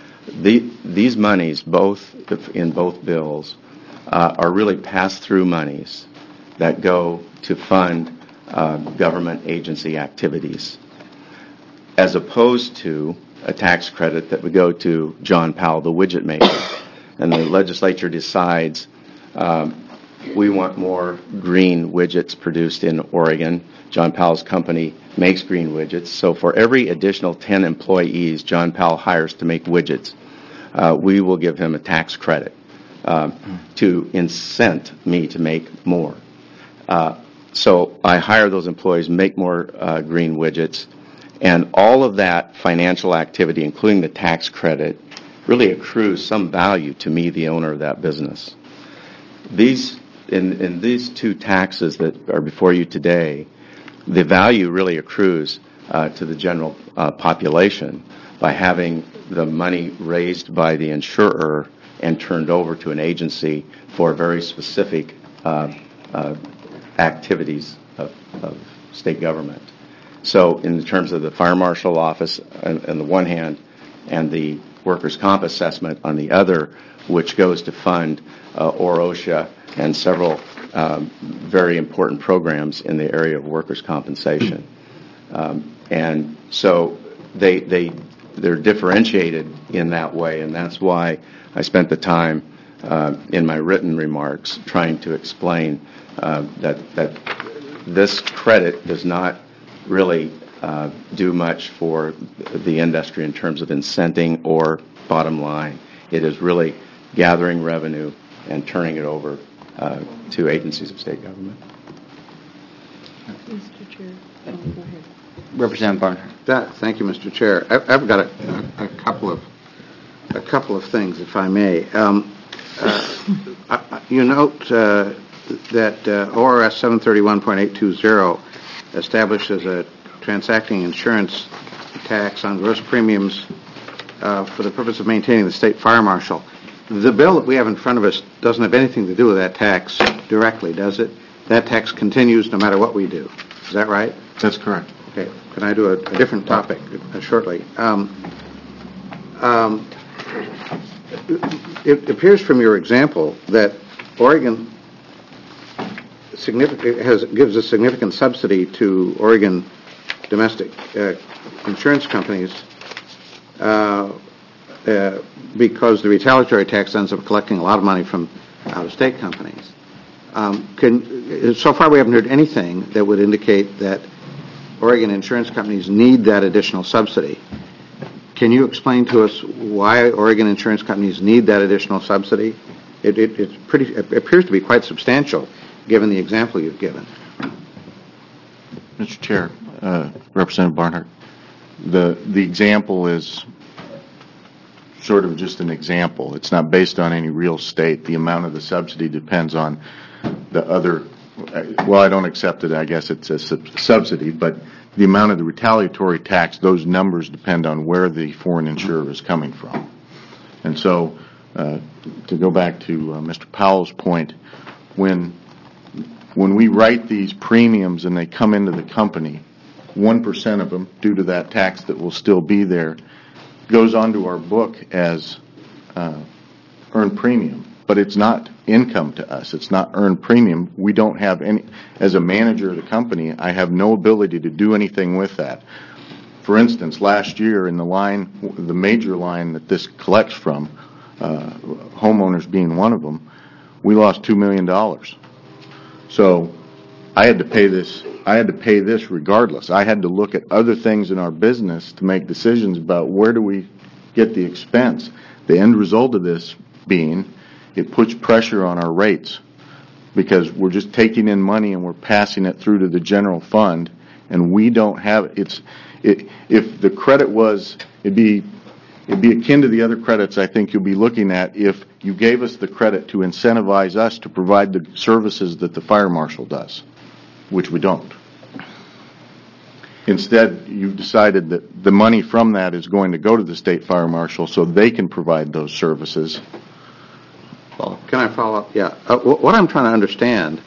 The, these monies, both in both bills, uh, are really pass-through monies that go to fund uh, government agency activities, as opposed to a tax credit that would go to John Powell, the widget maker. And the legislature decides um, we want more green widgets produced in Oregon. John Powell's company makes green widgets. So for every additional ten employees John Powell hires to make widgets, uh, we will give him a tax credit uh, to incent me to make more. Uh, so I hire those employees, make more uh, green widgets, and all of that financial activity, including the tax credit, really accrues some value to me, the owner of that business. These, in, in these two taxes that are before you today, the value really accrues uh, to the general uh, population by having the money raised by the insurer and turned over to an agency for very specific uh, uh, activities of, of state government. So in terms of the fire marshal office on, on the one hand, and the workers' comp assessment on the other, which goes to fund uh, OROSHA and several um, very important programs in the area of workers' compensation. Um, and so they, they, they're differentiated in that way, and that's why I spent the time uh, in my written remarks trying to explain uh, that, that this credit does not really uh, do much for the industry in terms of incenting or bottom line. It is really gathering revenue and turning it over uh, to agencies of state government. Mister Chair, oh, go ahead. Representative Barnhart. That, thank you, Mister Chair. I, I've got a, a couple of a couple of things, if I may. Um, uh, I, you note uh, that uh, O R S seven thirty-one point eight two zero establishes a transacting insurance tax on gross premiums uh, for the purpose of maintaining the state fire marshal. The bill that we have in front of us doesn't have anything to do with that tax directly, does it? That tax continues no matter what we do. Is that right? That's correct. Okay. Can I do a, a different topic uh, shortly? Um, um, it appears from your example that Oregon significant has gives a significant subsidy to Oregon domestic uh, insurance companies uh, uh, because the retaliatory tax ends up collecting a lot of money from out-of-state companies. Um, can, so far, we haven't heard anything that would indicate that Oregon insurance companies need that additional subsidy. Can you explain to us why Oregon insurance companies need that additional subsidy? It, it, it's pretty, it appears to be quite substantial, given the example you've given. Mister Chair, uh, Representative Barnhart, the the example is sort of just an example. It's not based on any real state. The amount of the subsidy depends on the other. Well, I don't accept it. I guess it's a sub- subsidy, but the amount of the retaliatory tax, those numbers depend on where the foreign insurer is coming from. And so, uh, to go back to uh, Mister Powell's point, when when we write these premiums and they come into the company, one percent of them, due to that tax that will still be there, goes onto our book as uh, earned premium. But it's not income to us. It's not earned premium. We don't have any, as a manager of the company, I have no ability to do anything with that. For instance, last year in the line, the major line that this collects from, uh, homeowners being one of them, we lost two million dollars. So I had to pay this, I had to pay this regardless. I had to look at other things in our business to make decisions about where do we get the expense. The end result of this being, it puts pressure on our rates because we're just taking in money and we're passing it through to the general fund, and we don't have it's it, if the credit was it'd be it'd be akin to the other credits I think you'll be looking at if you gave us the credit to incentivize us to provide the services that the fire marshal does, which we don't. Instead, you've decided that the money from that is going to go to the state fire marshal so they can provide those services. Well, can I follow up? Yeah. Uh, wh- what I'm trying to understand,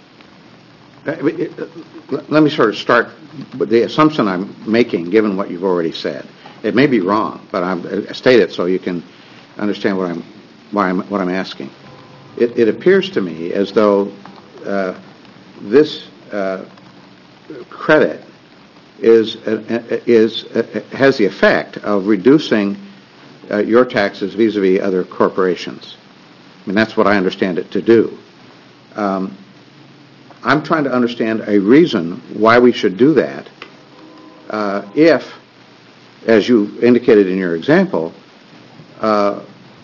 uh, it, uh, let me sort of start with the assumption I'm making, given what you've already said. It may be wrong, but I'm, I state it so you can understand what I'm, why I'm, what I'm asking. It, it appears to me as though uh, this uh, credit is uh, is uh, has the effect of reducing uh, your taxes vis-a-vis other corporations. I mean, that's what I understand it to do. Um, I'm trying to understand a reason why we should do that uh, if, as you indicated in your example, uh,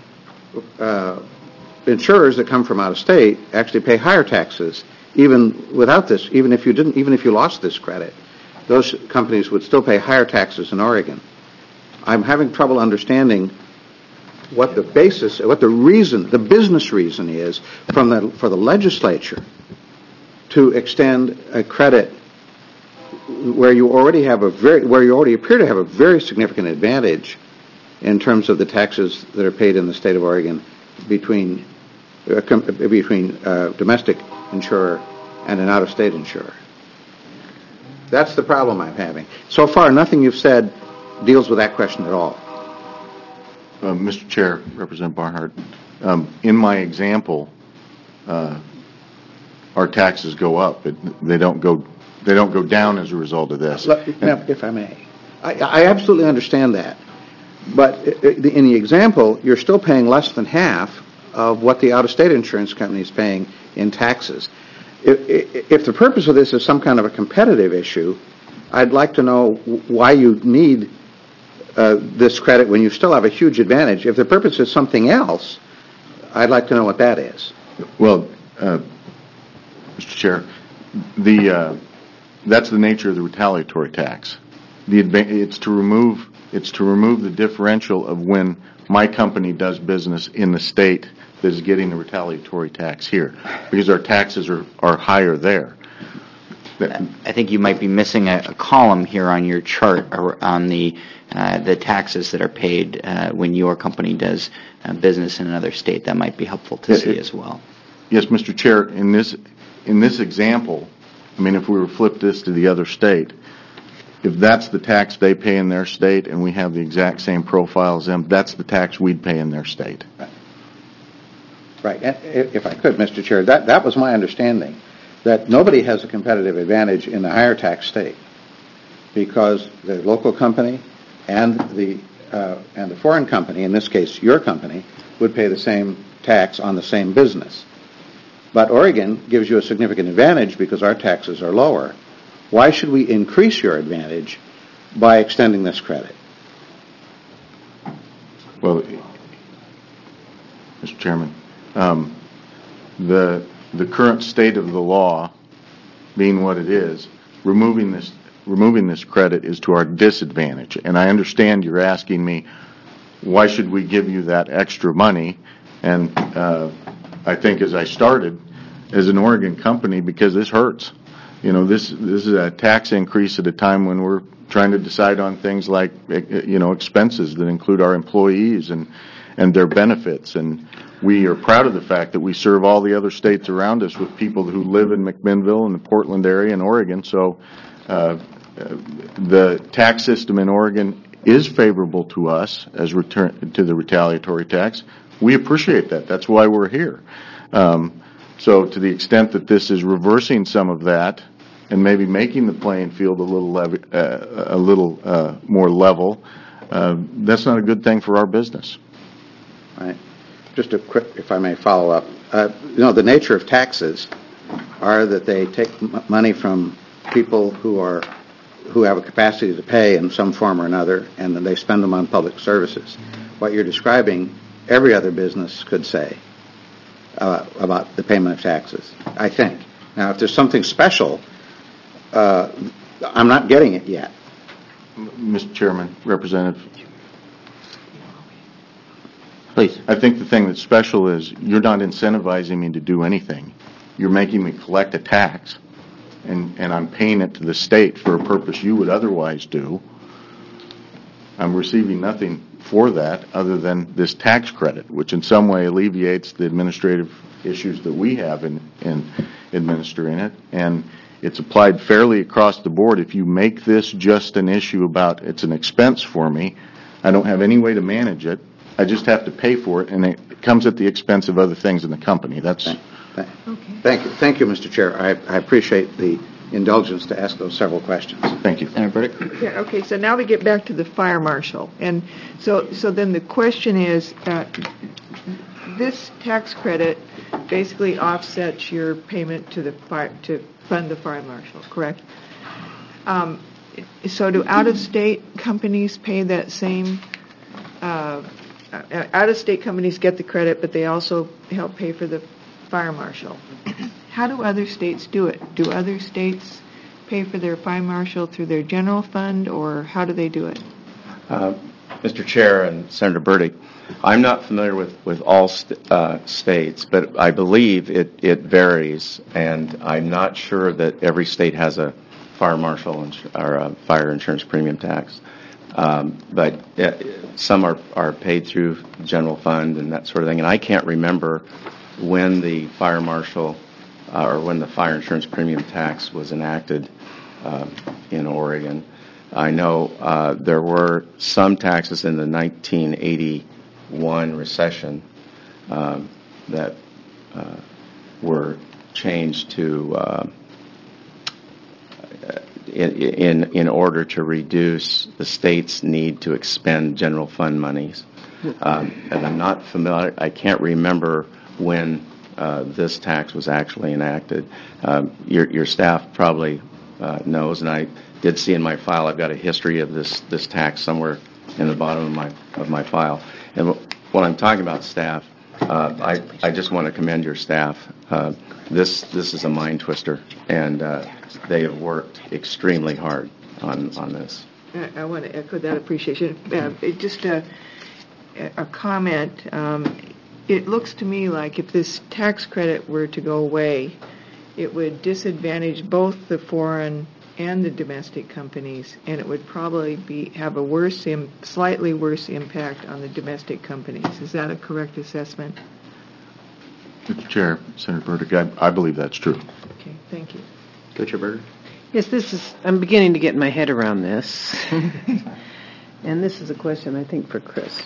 uh, insurers that come from out of state actually pay higher taxes even without this, even if you didn't, even if you lost this credit. Those companies would still pay higher taxes in Oregon. I'm having trouble understanding what the basis, what the reason, the business reason is from the, for the legislature to extend a credit where you already have a very, where you already appear to have a very significant advantage in terms of the taxes that are paid in the state of Oregon between uh, com- between uh, domestic insurer and an out-of-state insurer. That's the problem I'm having. So far, nothing you've said deals with that question at all. Uh, Mister Chair, Representative Barnhart, um, in my example, uh, our taxes go up. It, they don't go. They don't go down as a result of this. Let, now, if I may, I, I absolutely understand that. But in the example, you're still paying less than half of what the out-of-state insurance company is paying in taxes. If, if the purpose of this is some kind of a competitive issue, I'd like to know why you need Uh, this credit when you still have a huge advantage. If the purpose is something else, I'd like to know what that is. Well, uh, Mister Chair, the uh, that's the nature of the retaliatory tax. The adva- it's to remove it's to remove the differential of when my company does business in the state that is getting the retaliatory tax here, because our taxes are, are higher there. I think you might be missing a, a column here on your chart or on the uh, the taxes that are paid uh, when your company does uh, business in another state. That might be helpful to It, see it, as well. Yes, Mister Chair. In this in this example, I mean, if we were to flip this to the other state, if that's the tax they pay in their state and we have the exact same profile as them, that's the tax we'd pay in their state. Right. Right. And if I could, Mister Chair, that that was my understanding, that nobody has a competitive advantage in the higher tax state because the local company and the uh, and the foreign company, in this case your company, would pay the same tax on the same business. But Oregon gives you a significant advantage because our taxes are lower. Why should we increase your advantage by extending this credit? Well, Mister Chairman, Um, the the current state of the law, being what it is, removing this removing this credit is to our disadvantage. And I understand you're asking me, why should we give you that extra money? And uh, I think, as I started, as an Oregon company, because this hurts. You know, this this is a tax increase at a time when we're trying to decide on things like, you know, expenses that include our employees and and their benefits. And we are proud of the fact that we serve all the other states around us with people who live in McMinnville and the Portland area in Oregon. So uh, the tax system in Oregon is favorable to us as return to the retaliatory tax. We appreciate that. That's why we're here. Um, so to the extent that this is reversing some of that and maybe making the playing field a little lev- uh, a little uh, more level, uh, that's not a good thing for our business. Right. Just a quick, if I may follow up. Uh, you know, the nature of taxes are that they take m- money from people who are who have a capacity to pay in some form or another, and then they spend them on public services. What you're describing, every other business could say uh, about the payment of taxes, I think. Now, if there's something special, uh, I'm not getting it yet. Mister Chairman, Representative. Please. I think the thing that's special is you're not incentivizing me to do anything. You're making me collect a tax, and, and I'm paying it to the state for a purpose you would otherwise do. I'm receiving nothing for that other than this tax credit, which in some way alleviates the administrative issues that we have in, in administering it. And it's applied fairly across the board. If you make this just an issue about it's an expense for me, I don't have any way to manage it. I just have to pay for it, and it comes at the expense of other things in the company. That's. Thank, thank, okay. thank you, thank you, Mister Chair. I, I appreciate the indulgence to ask those several questions. Thank you, Senator Burdick. Yeah, okay, so now we get back to the fire marshal, and so so then the question is, uh, this tax credit basically offsets your payment to the fire to fund the fire marshal, correct? Um, so do out-of-state companies pay that same? Uh, out-of-state companies get the credit, but they also help pay for the fire marshal. How do other states do it? Do other states pay for their fire marshal through their general fund, or how do they do it? Uh, Mister Chair and Senator Burdick, I'm not familiar with, with all st- uh, states, but I believe it, it varies, and I'm not sure that every state has a fire marshal ins- or a fire insurance premium tax. Um, but uh, some are, are paid through general fund and that sort of thing. And I can't remember when the fire marshal uh, or when the fire insurance premium tax was enacted uh, in Oregon. I know uh, there were some taxes in the nineteen eighty-one recession um, that uh, were changed to uh, In, in in order to reduce the state's need to expend general fund monies. Um, and I'm not familiar, I can't remember when uh, this tax was actually enacted. Um, your, your staff probably uh, knows, and I did see in my file, I've got a history of this, this tax somewhere in the bottom of my of my file. And when I'm talking about staff, uh, I, I just want to commend your staff. Uh, this this is a mind twister, and uh, they have worked extremely hard on, on this. I, I want to echo that appreciation. Uh, it just a, a comment. Um, it looks to me like if this tax credit were to go away, it would disadvantage both the foreign and the domestic companies, and it would probably be have a worse, Im, slightly worse impact on the domestic companies. Is that a correct assessment? Mister Chair, Senator Burdick, I, I believe that's true. Okay, thank you. Coach Burdick. Yes, this is, I'm beginning to get my head around this. And this is a question, I think, for Chris.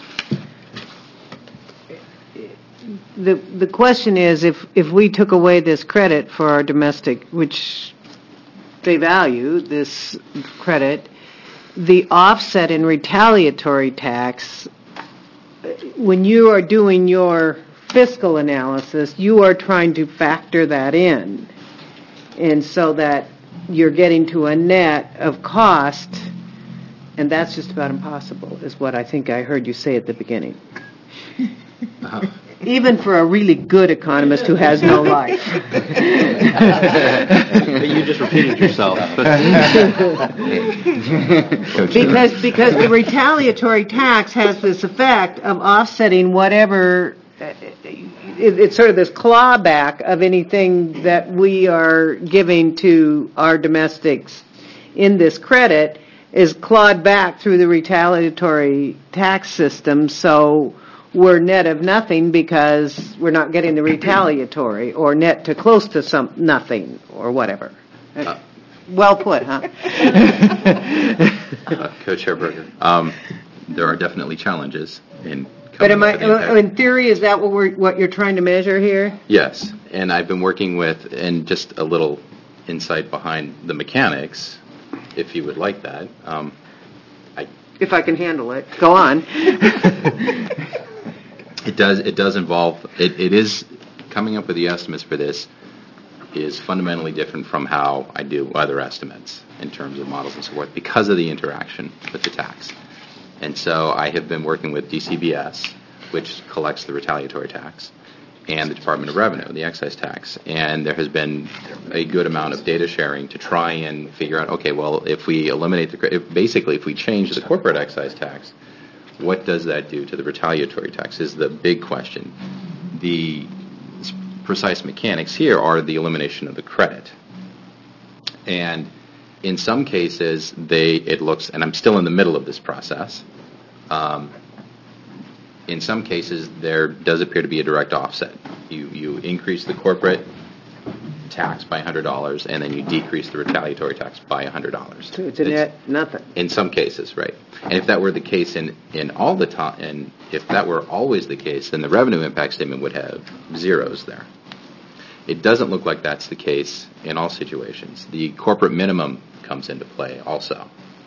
The the question is, if, if we took away this credit for our domestic, which they value, this credit, the offset in retaliatory tax, when you are doing your fiscal analysis, you are trying to factor that in. And so that you're getting to a net of cost, and that's just about impossible, is what I think I heard you say at the beginning. Uh, Even for a really good economist who has no life. You just repeated yourself. because because the retaliatory tax has this effect of offsetting whatever. It, it's sort of this clawback of anything that we are giving to our domestics in this credit is clawed back through the retaliatory tax system. So we're net of nothing because we're not getting the retaliatory, or net to close to some nothing, or whatever. Uh, well put, huh? uh, Co-Chair Berger, um, there are definitely challenges in. But am I, in theory, is that what we're what you're trying to measure here? Yes, and I've been working with, and just a little insight behind the mechanics, if you would like that. Um, I, if I can handle it, go on. It does. It does involve. It, it is coming up with the estimates for this is fundamentally different from how I do other estimates in terms of models and so forth because of the interaction with the tax. And so I have been working with D C B S, which collects the retaliatory tax, and the Department of Revenue, the excise tax. And there has been a good amount of data sharing to try and figure out, okay, well, if we eliminate the, if, basically, if we change the corporate excise tax, what does that do to the retaliatory tax is the big question. The precise mechanics here are the elimination of the credit. And in some cases, they it looks, and I'm still in the middle of this process, um, in some cases, there does appear to be a direct offset. You you increase the corporate tax by one hundred dollars, and then you decrease the retaliatory tax by one hundred dollars. So it's a net nothing. In some cases, right. And if that were the case in, in all the time, and if that were always the case, then the revenue impact statement would have zeros there. It doesn't look like that's the case in all situations. The corporate minimum comes into play also.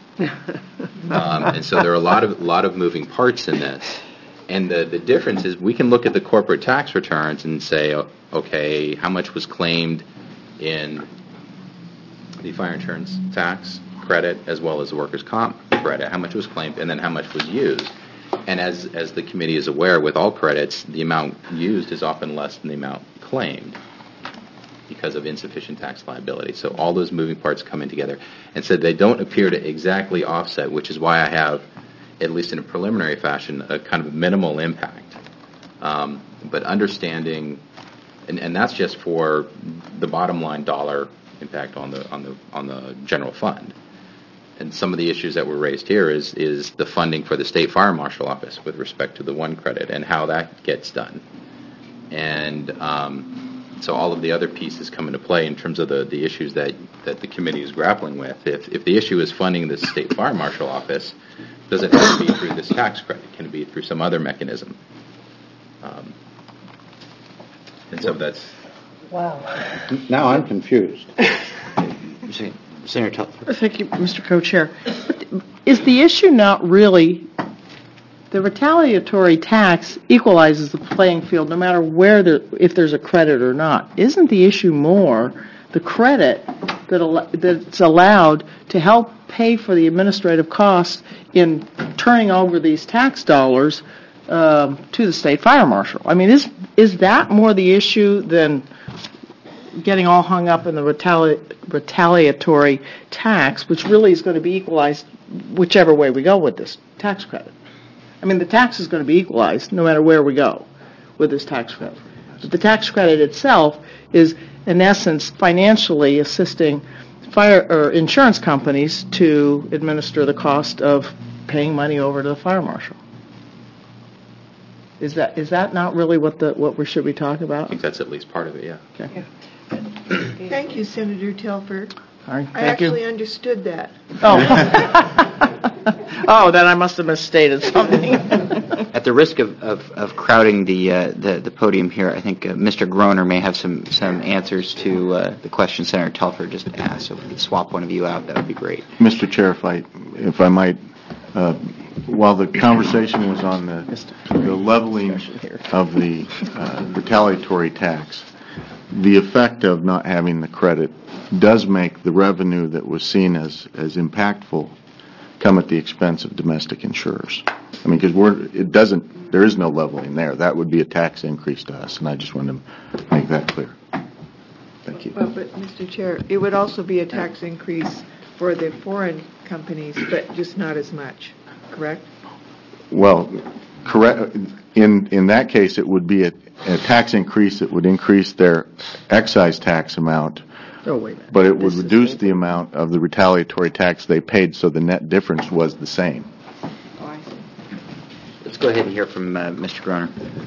um, and so there are a lot of lot of moving parts in this. And the, the difference is we can look at the corporate tax returns and say, okay, how much was claimed in the fire insurance tax credit as well as the workers' comp credit, how much was claimed, and then how much was used. And as, as the committee is aware, with all credits, the amount used is often less than the amount claimed because of insufficient tax liability. So all those moving parts come in together. And so they don't appear to exactly offset, which is why I have, at least in a preliminary fashion, a kind of minimal impact. Um, but understanding, and, and that's just for the bottom line dollar impact on the on the on the general fund. And some of the issues that were raised here is is the funding for the state fire marshal office with respect to the one credit and how that gets done. And um, so all of the other pieces come into play in terms of the, the issues that, that the committee is grappling with. If if the issue is funding the state fire marshal office, does it have to be through this tax credit? Can it be through some other mechanism? Um, and so that's... Wow. Now I'm confused. Senator Telfer. Thank you, Mister Co-Chair. Is the issue not really the retaliatory tax equalizes the playing field no matter where there, if there's a credit or not? Isn't the issue more the credit that al- that's allowed to help pay for the administrative costs in turning over these tax dollars um, to the state fire marshal? I mean, is is that more the issue than getting all hung up in the retali- retaliatory tax, which really is going to be equalized whichever way we go with this tax credit? I mean, the tax is going to be equalized no matter where we go with this tax credit. But the tax credit itself is, in essence, financially assisting fire or insurance companies to administer the cost of paying money over to the fire marshal. Is that is that not really what the what we should be talking about? I think that's at least part of it, yeah. Okay. Yeah. Thank you, Senator Telfer. All right, I thank you. actually understood that. Oh. Oh, then I must have misstated something. At the risk of, of, of crowding the, uh, the the podium here, I think uh, Mister Groner may have some, some answers to uh, the question Senator Telfer just asked. So if we could swap one of you out, that would be great. Mister Chair, if I, if I might, uh, while the conversation was on the, the leveling of the uh, retaliatory tax, the effect of not having the credit does make the revenue that was seen as, as impactful come at the expense of domestic insurers. I mean, because we're, it doesn't, There is no leveling there. That would be a tax increase to us, and I just wanted to make that clear. Thank you. Well, but Mister Chair, it would also be a tax increase for the foreign companies, but just not as much, correct? Well, correct. In in that case, it would be a, a tax increase that would increase their excise tax amount, Oh, wait a minute. but it would This is reduce the- the amount of the retaliatory tax they paid, so the net difference was the same. Oh, I see. Let's go ahead and hear from uh, Mister Groner.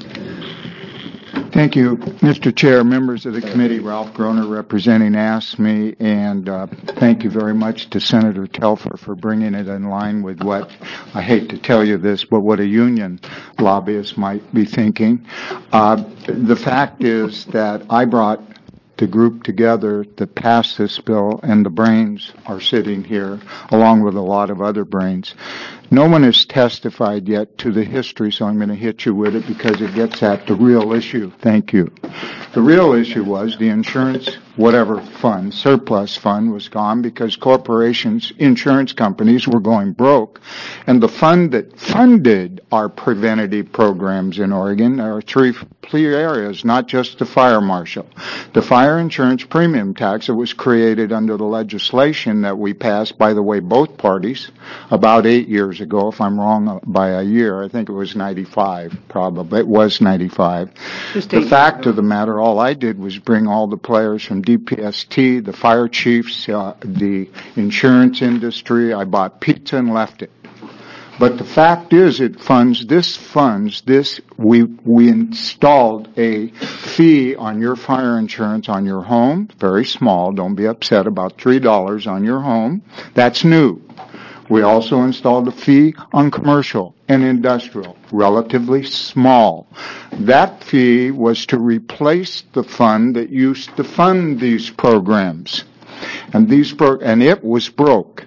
Thank you, Mister Chair, members of the committee. Ralph Groner representing A S M E, and uh, thank you very much to Senator Telfer for bringing it in line with what, I hate to tell you this, but what a union lobbyist might be thinking. Uh, the fact is that I brought the group together to pass this bill, and the brains are sitting here, along with a lot of other brains. No one has testified yet to the history, so I'm going to hit you with it because it gets at the real issue. Thank you. The real issue was the insurance, whatever fund, surplus fund was gone because corporations, insurance companies were going broke. And the fund that funded our preventative programs in Oregon, there are three three areas, not just the fire marshal. The fire insurance premium tax that was created under the legislation that we passed, by the way, both parties, about eight years ago, if I'm wrong by a year. I think it was ninety-five, probably. It was ninety-five. The fact of the matter, all I did was bring all the players from D P S T, the fire chiefs, uh, the insurance industry. I bought pizza and left it. But the fact is, it funds, this funds, this, we, we installed a fee on your fire insurance on your home, very small, don't be upset, about three dollars on your home. That's new. We also installed a fee on commercial and industrial, relatively small. That fee was to replace the fund that used to fund these programs. And these pro- and it was broke.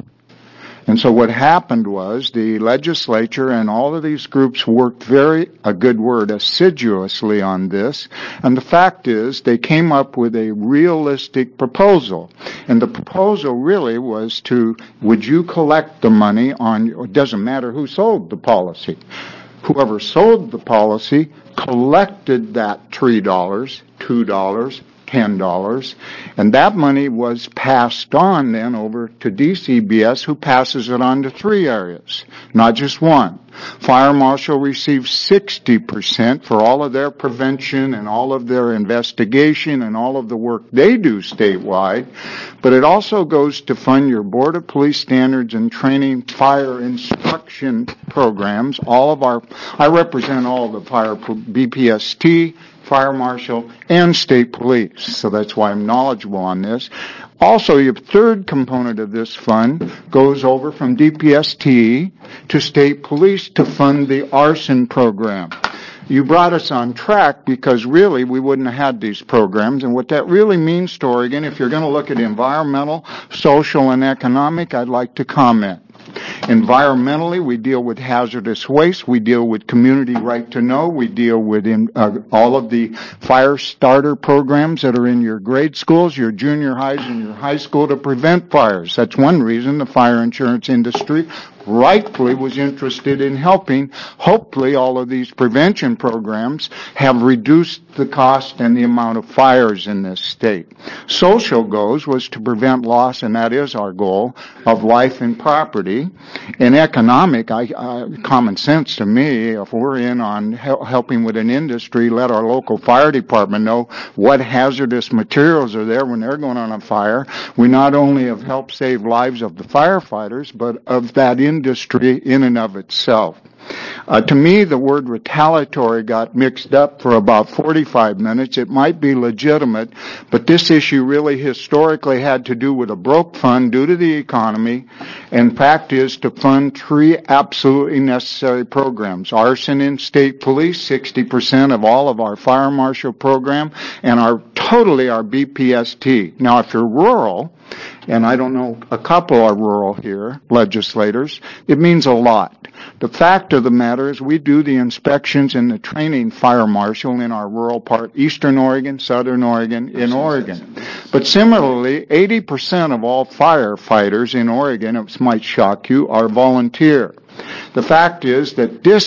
And so what happened was the legislature and all of these groups worked very, a good word, assiduously on this. And the fact is they came up with a realistic proposal. And the proposal really was to, would you collect the money on, it doesn't matter who sold the policy. Whoever sold the policy collected that three dollars, two dollars, ten dollars, and that money was passed on then over to D C B S, who passes it on to three areas, not just one. Fire Marshal receives sixty percent for all of their prevention and all of their investigation and all of the work they do statewide, but it also goes to fund your Board of Police Standards and Training fire instruction programs. All of our, I represent all the fire, B P S T, Fire Marshal, and State Police, so that's why I'm knowledgeable on this. Also, your third component of this fund goes over from D P S T to State Police to fund the arson program. You brought us on track because really we wouldn't have had these programs, and what that really means to Oregon, if you're going to look at environmental, social, and economic, I'd like to comment. Environmentally, we deal with hazardous waste. We deal with community right to know. We deal with in, uh, all of the fire starter programs that are in your grade schools, your junior highs, and your high school to prevent fires. That's one reason the fire insurance industry rightfully was interested in helping. Hopefully, all of these prevention programs have reduced the cost and the amount of fires in this state. Social goals was to prevent loss, and that is our goal, of life and property. And economic, I, uh, common sense to me, if we're in on hel- helping with an industry, let our local fire department know what hazardous materials are there when they're going on a fire. We not only have helped save lives of the firefighters, but of that industry in and of itself. Uh, to me, the word retaliatory got mixed up for about forty-five minutes. It might be legitimate, but this issue really historically had to do with a broke fund due to the economy, and fact is to fund three absolutely necessary programs. Arson in State Police, sixty percent of all of our fire marshal program, and our totally our B P S T. Now, if you're rural, and I don't know, a couple are rural here, legislators, it means a lot. The fact of the matter is we do the inspections and the training fire marshal in our rural part, eastern Oregon, southern Oregon, in Oregon. But similarly, eighty percent of all firefighters in Oregon, it might shock you, are volunteer. The fact is that this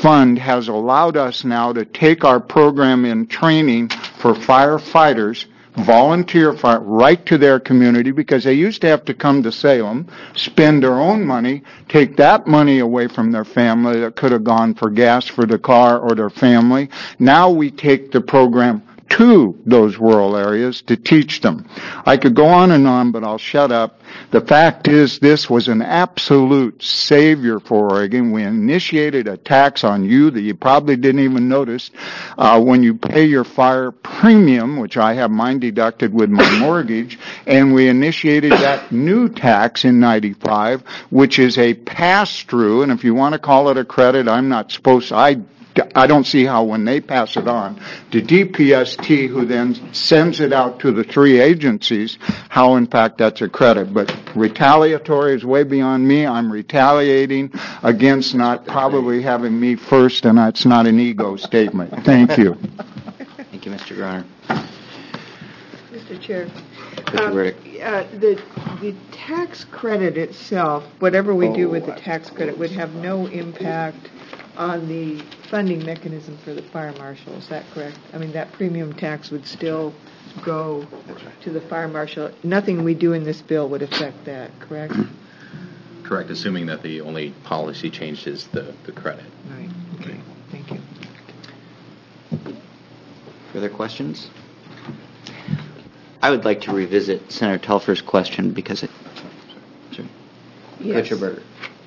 fund has allowed us now to take our program in training for firefighters, volunteer fire, right to their community, because they used to have to come to Salem, spend their own money, take that money away from their family that could have gone for gas for the car or their family. Now we take the program to those rural areas to teach them. I could go on and on, but I'll shut up. The fact is, this was an absolute savior for Oregon. We initiated a tax on you that you probably didn't even notice uh, when you pay your fire premium, which I have mine deducted with my mortgage, and we initiated that new tax in ninety-five, which is a pass-through, and if you want to call it a credit, I'm not supposed to, I I don't see how when they pass it on to D P S T, who then sends it out to the three agencies, how in fact that's a credit. But retaliatory is way beyond me. I'm retaliating against not probably having me first, and that's not an ego statement. Thank you. Thank you, Mister Groner. Mister Chair. Mister Um, Riddick. uh, the, the tax credit itself, whatever we do with the tax credit, would have no impact on the funding mechanism for the fire marshal. Is that correct? I mean, that premium tax would still go to the fire marshal. Nothing we do in this bill would affect that, correct? Correct, assuming that the only policy change is the, the credit. Right. Okay. Thank you. Further questions? I would like to revisit Senator Telfer's question because it... Sorry. Yes. Coach Berger.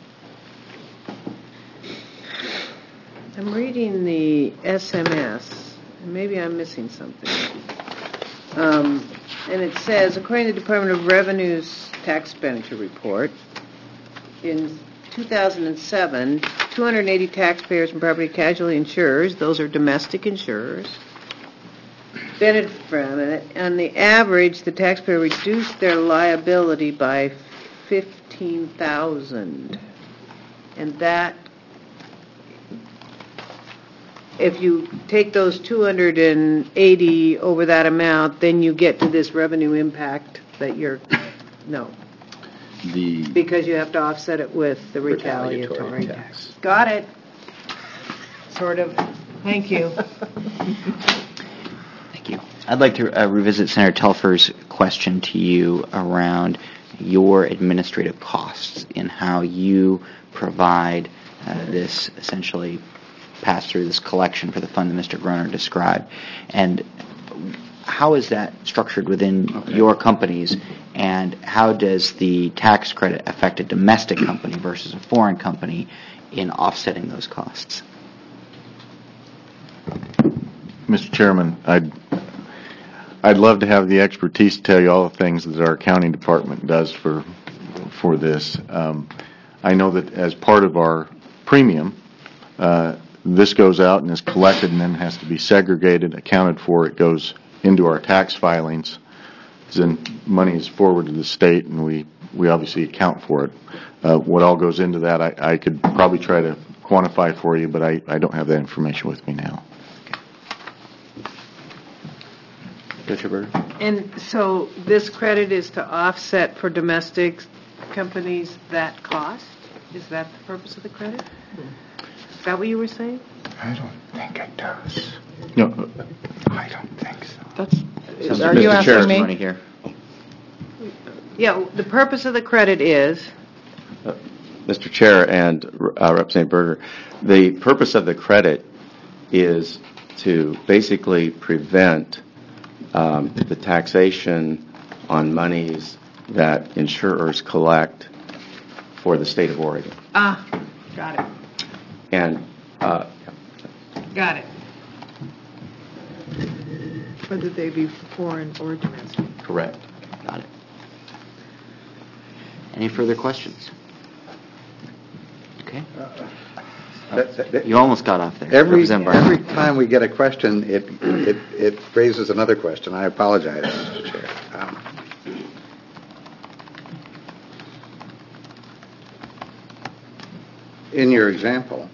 I'm reading the S M S, and maybe I'm missing something. Um, and it says, according to the Department of Revenue's tax expenditure report, in two thousand seven, two hundred eighty taxpayers and property casualty insurers, those are domestic insurers, benefited from it. On the average, the taxpayer reduced their liability by fifteen thousand dollars. And that, if you take those two hundred eighty over that amount, then you get to this revenue impact that you're, no, The because you have to offset it with the retaliatory, Retaliatory tax. Got it. Sort of. Thank you. Thank you. I'd like to uh, revisit Senator Telfer's question to you around your administrative costs and how you provide uh, this essentially pass through this collection for the fund that Mister Groner described. And how is that structured within okay. your companies, and how does the tax credit affect a domestic company versus a foreign company in offsetting those costs? Mister Chairman, I'd I'd love to have the expertise to tell you all the things that our accounting department does for for this. Um, I know that as part of our premium, uh, this goes out and is collected and then has to be segregated, accounted for. It goes into our tax filings. Then money is forwarded to the state, and we, we obviously account for it. Uh, what all goes into that, I, I could probably try to quantify for you, but I, I don't have that information with me now. Doctor Berger? And so this credit is to offset for domestic companies that cost? Is that the purpose of the credit? Is that what you were saying? I don't think it does. No, I don't think so. That's, Is, are you Mister asking Chair, me? here. Yeah, the purpose of the credit is? Uh, Mister Chair and uh, Representative Berger, the purpose of the credit is to basically prevent um, the taxation on monies that insurers collect for the state of Oregon. Ah, got it. And uh, got it. Whether they be foreign or domestic. Correct. Got it. Any further questions? Okay. That- that- that- You almost got off there. Every, Representative Barton. every time we get a question, it, it, it raises another question. I apologize, Mister Chair. Um, in your example,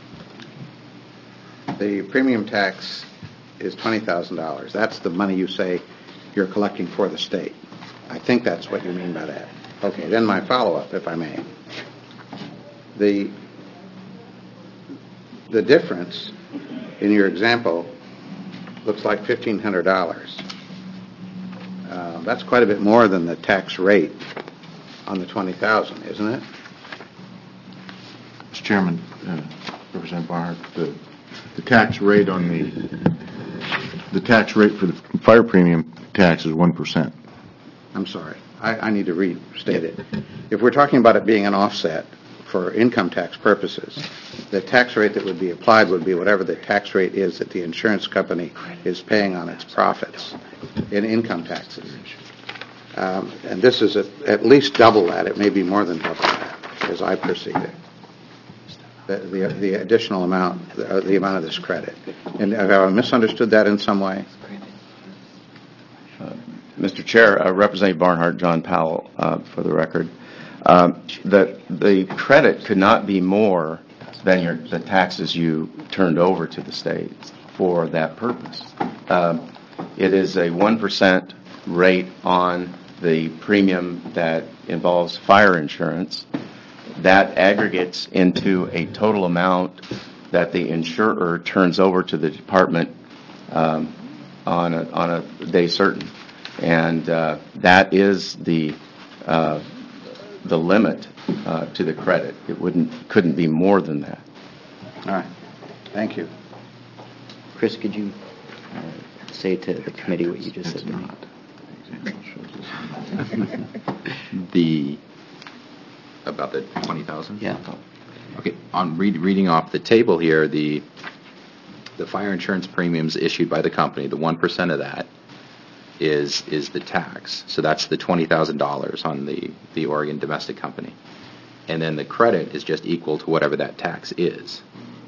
the premium tax is twenty thousand dollars. That's the money you say you're collecting for the state. I think that's what you mean by that. Okay, then my follow-up, if I may. The the difference in your example looks like fifteen hundred dollars. Uh, that's quite a bit more than the tax rate on the twenty thousand, isn't it? Mister Chairman, uh, Representative Barnhart, the, the tax rate on the the tax rate for the fire premium tax is one percent. I'm sorry. I, I need to restate it. If we're talking about it being an offset for income tax purposes, the tax rate that would be applied would be whatever the tax rate is that the insurance company is paying on its profits in income taxes. Um, and this is at, at least double that. It may be more than double that, as I perceive it. The, the, the additional amount, the, the amount of this credit. And have I misunderstood that in some way? Uh, Mister Chair, uh, Representative Barnhart, John Powell, uh, for the record. Um, the, the credit could not be more than your, the taxes you turned over to the state for that purpose. Um, it is a one percent rate on the premium that involves fire insurance. That aggregates into a total amount that the insurer turns over to the department um, on a, on a day certain, and uh, that is the uh, the limit uh, to the credit. It wouldn't couldn't be more than that. All right. Thank you. Chris, could you uh, say to the committee what you just said to me? The about the twenty thousand? Yeah. Okay, on read, reading off the table here, the the fire insurance premiums issued by the company, the one percent of that is is the tax. So that's the twenty thousand dollars on the, the Oregon domestic company. And then the credit is just equal to whatever that tax is.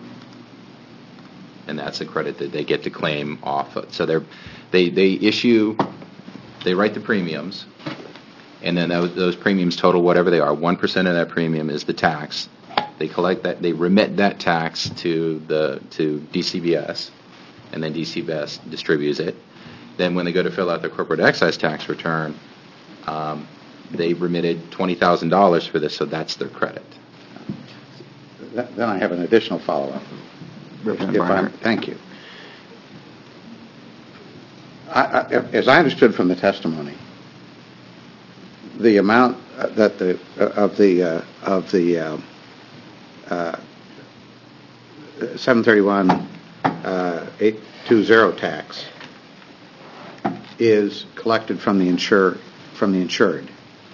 And that's the credit that they get to claim off of. So they're, they they issue, they write the premiums, and then those, those premiums total whatever they are. one percent of that premium is the tax. They collect that, they remit that tax to the to D C B S, and then D C B S distributes it. Then when they go to fill out their corporate excise tax return, um, they remitted twenty thousand dollars for this, so that's their credit. Then I have an additional follow-up. If I'm, thank you. I, I, as I understood from the testimony, the amount that the uh, of the uh, of the uh, uh, seven thirty-one uh, eight twenty tax is collected from the insure from the insured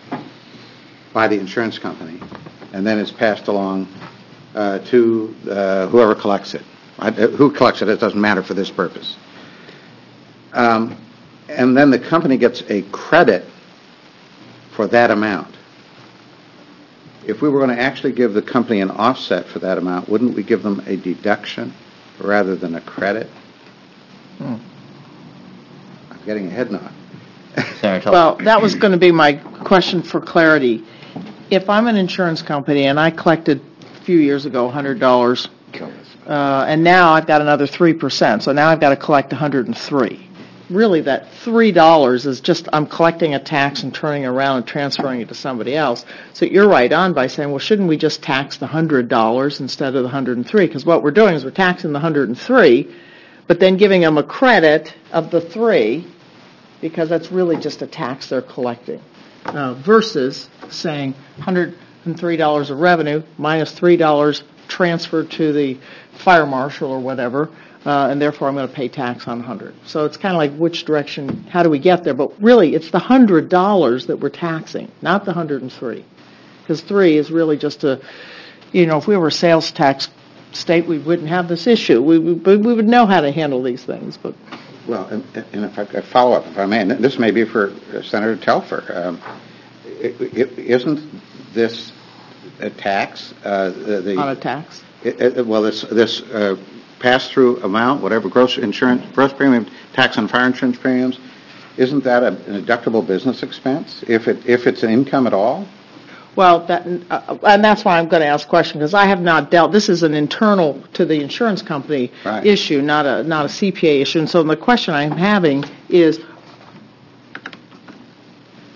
by the insurance company, and then it's passed along uh, to uh, whoever collects it. I, who collects it? It doesn't matter for this purpose. Um, and then the company gets a credit for that amount. If we were going to actually give the company an offset for that amount, wouldn't we give them a deduction rather than a credit? Hmm. I'm getting a head nod. Well, that was going to be my question for clarity. If I'm an insurance company and I collected a few years ago one hundred dollars, uh, and now I've got another three percent, so now I've got to collect one hundred three. Really, that three dollars is just I'm collecting a tax and turning around and transferring it to somebody else. So you're right on by saying, well, shouldn't we just tax the one hundred dollars instead of the one hundred three? Because what we're doing is we're taxing the one hundred three, but then giving them a credit of the three, because that's really just a tax they're collecting, uh, versus saying one hundred three dollars of revenue minus three dollars transferred to the fire marshal or whatever, uh, and therefore I'm going to pay tax on one hundred. So it's kind of like which direction, how do we get there? But really, it's the one hundred dollars that we're taxing, not the one hundred three, because three is really just a, you know, if we were a sales tax state, we wouldn't have this issue. We, we, we would know how to handle these things, but... Well, and, and if I could follow up, if I may, and this may be for Senator Telfer. Um, it, it, isn't this a tax? Uh, the, the, On a tax? It, it, well, this this uh, pass-through amount, whatever gross insurance, gross premium tax on fire insurance premiums, isn't that a, an deductible business expense if it if it's an income at all? Well, that, uh, and that's why I'm going to ask a question, because I have not dealt, this is an internal to the insurance company right. issue, not a not a C P A issue. And so the question I'm having is,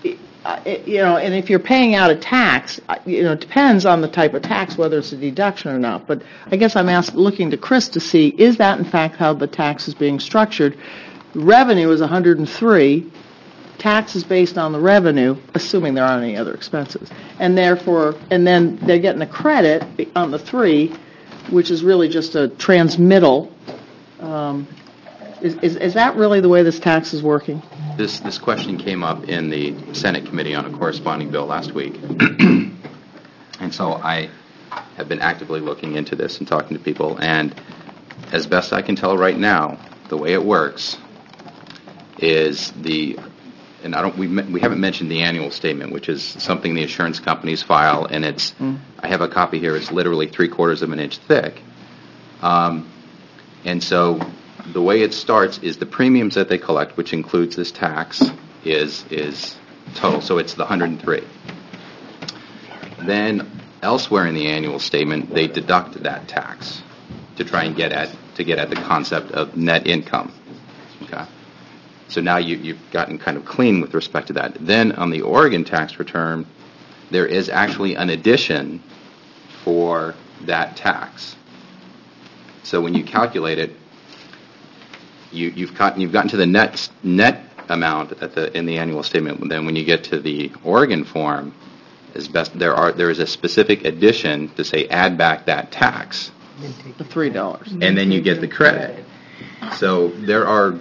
uh, it- you know, and if you're paying out a tax, uh, you know, it depends on the type of tax, whether it's a deduction or not. But I guess I'm ask, looking to Chris to see, is that in fact how the tax is being structured? Revenue is one hundred three, tax is based on the revenue, assuming there aren't any other expenses. And therefore, and then they're getting a credit on the three, which is really just a transmittal. Um, is, is, is that really the way this tax is working? This, this question came up in the Senate committee on a corresponding bill last week. And so I have been actively looking into this and talking to people, and as best I can tell right now, the way it works is the, and I don't, we, we haven't mentioned the annual statement, which is something the insurance companies file, and it's, mm. I have a copy here, it's literally three quarters of an inch thick. Um, and so the way it starts is the premiums that they collect, which includes this tax, is is total. So it's the one hundred three. Then elsewhere in the annual statement, they deduct that tax to try and get at to get at the concept of net income. Okay. So now you, you've gotten kind of clean with respect to that. Then on the Oregon tax return, there is actually an addition for that tax. So when you calculate it, you, you've gotten you've gotten to the net net amount at the in the annual statement. Then when you get to the Oregon form, as best there are there is a specific addition to say add back that tax, the three dollars, and then you get the credit. So there are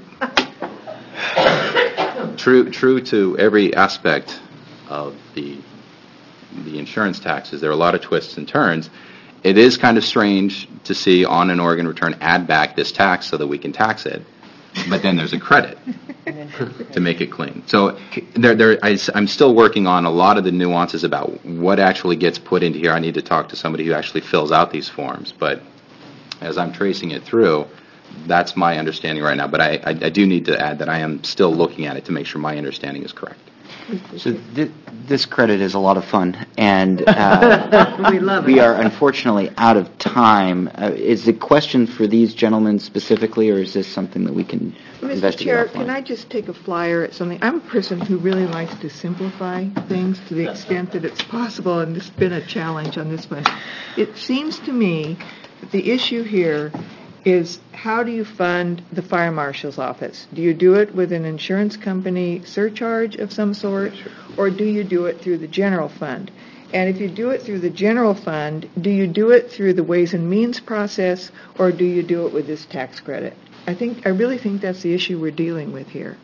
true true to every aspect of the the insurance taxes. There are a lot of twists and turns. It is kind of strange to see on an Oregon return add back this tax so that we can tax it, but then there's a credit to make it clean. So there, there, I, I'm still working on a lot of the nuances about what actually gets put into here. I need to talk to somebody who actually fills out these forms, but as I'm tracing it through, that's my understanding right now. But I, I, I do need to add that I am still looking at it to make sure my understanding is correct. So th- this credit is a lot of fun, and uh, we love we it. are unfortunately out of time. Uh, is the question for these gentlemen specifically, or is this something that we can Mister investigate Chair, offline? can I just take a flyer at something? I'm a person who really likes to simplify things to the extent that it's possible, and this has been a challenge on this one. It seems to me that the issue here is how do you fund the fire marshal's office? Do you do it with an insurance company surcharge of some sort, or do you do it through the general fund? And if you do it through the general fund, do you do it through the Ways and Means process, or do you do it with this tax credit? I think I really think that's the issue we're dealing with here.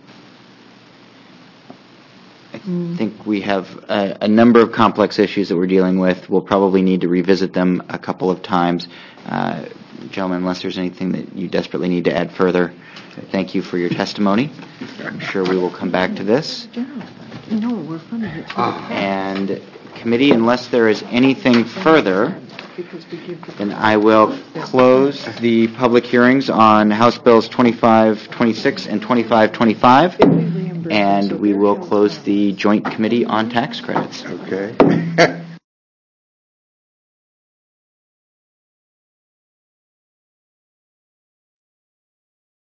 I think we have a, a number of complex issues that we're dealing with. We'll probably need to revisit them a couple of times. Uh, gentlemen, unless there's anything that you desperately need to add further, thank you for your testimony. I'm sure we will come back to this. No, we're funding it. And committee, unless there is anything further, then I will close the public hearings on House Bills twenty-five twenty-six and twenty-five twenty-five, and we will close the joint committee on tax credits. Okay.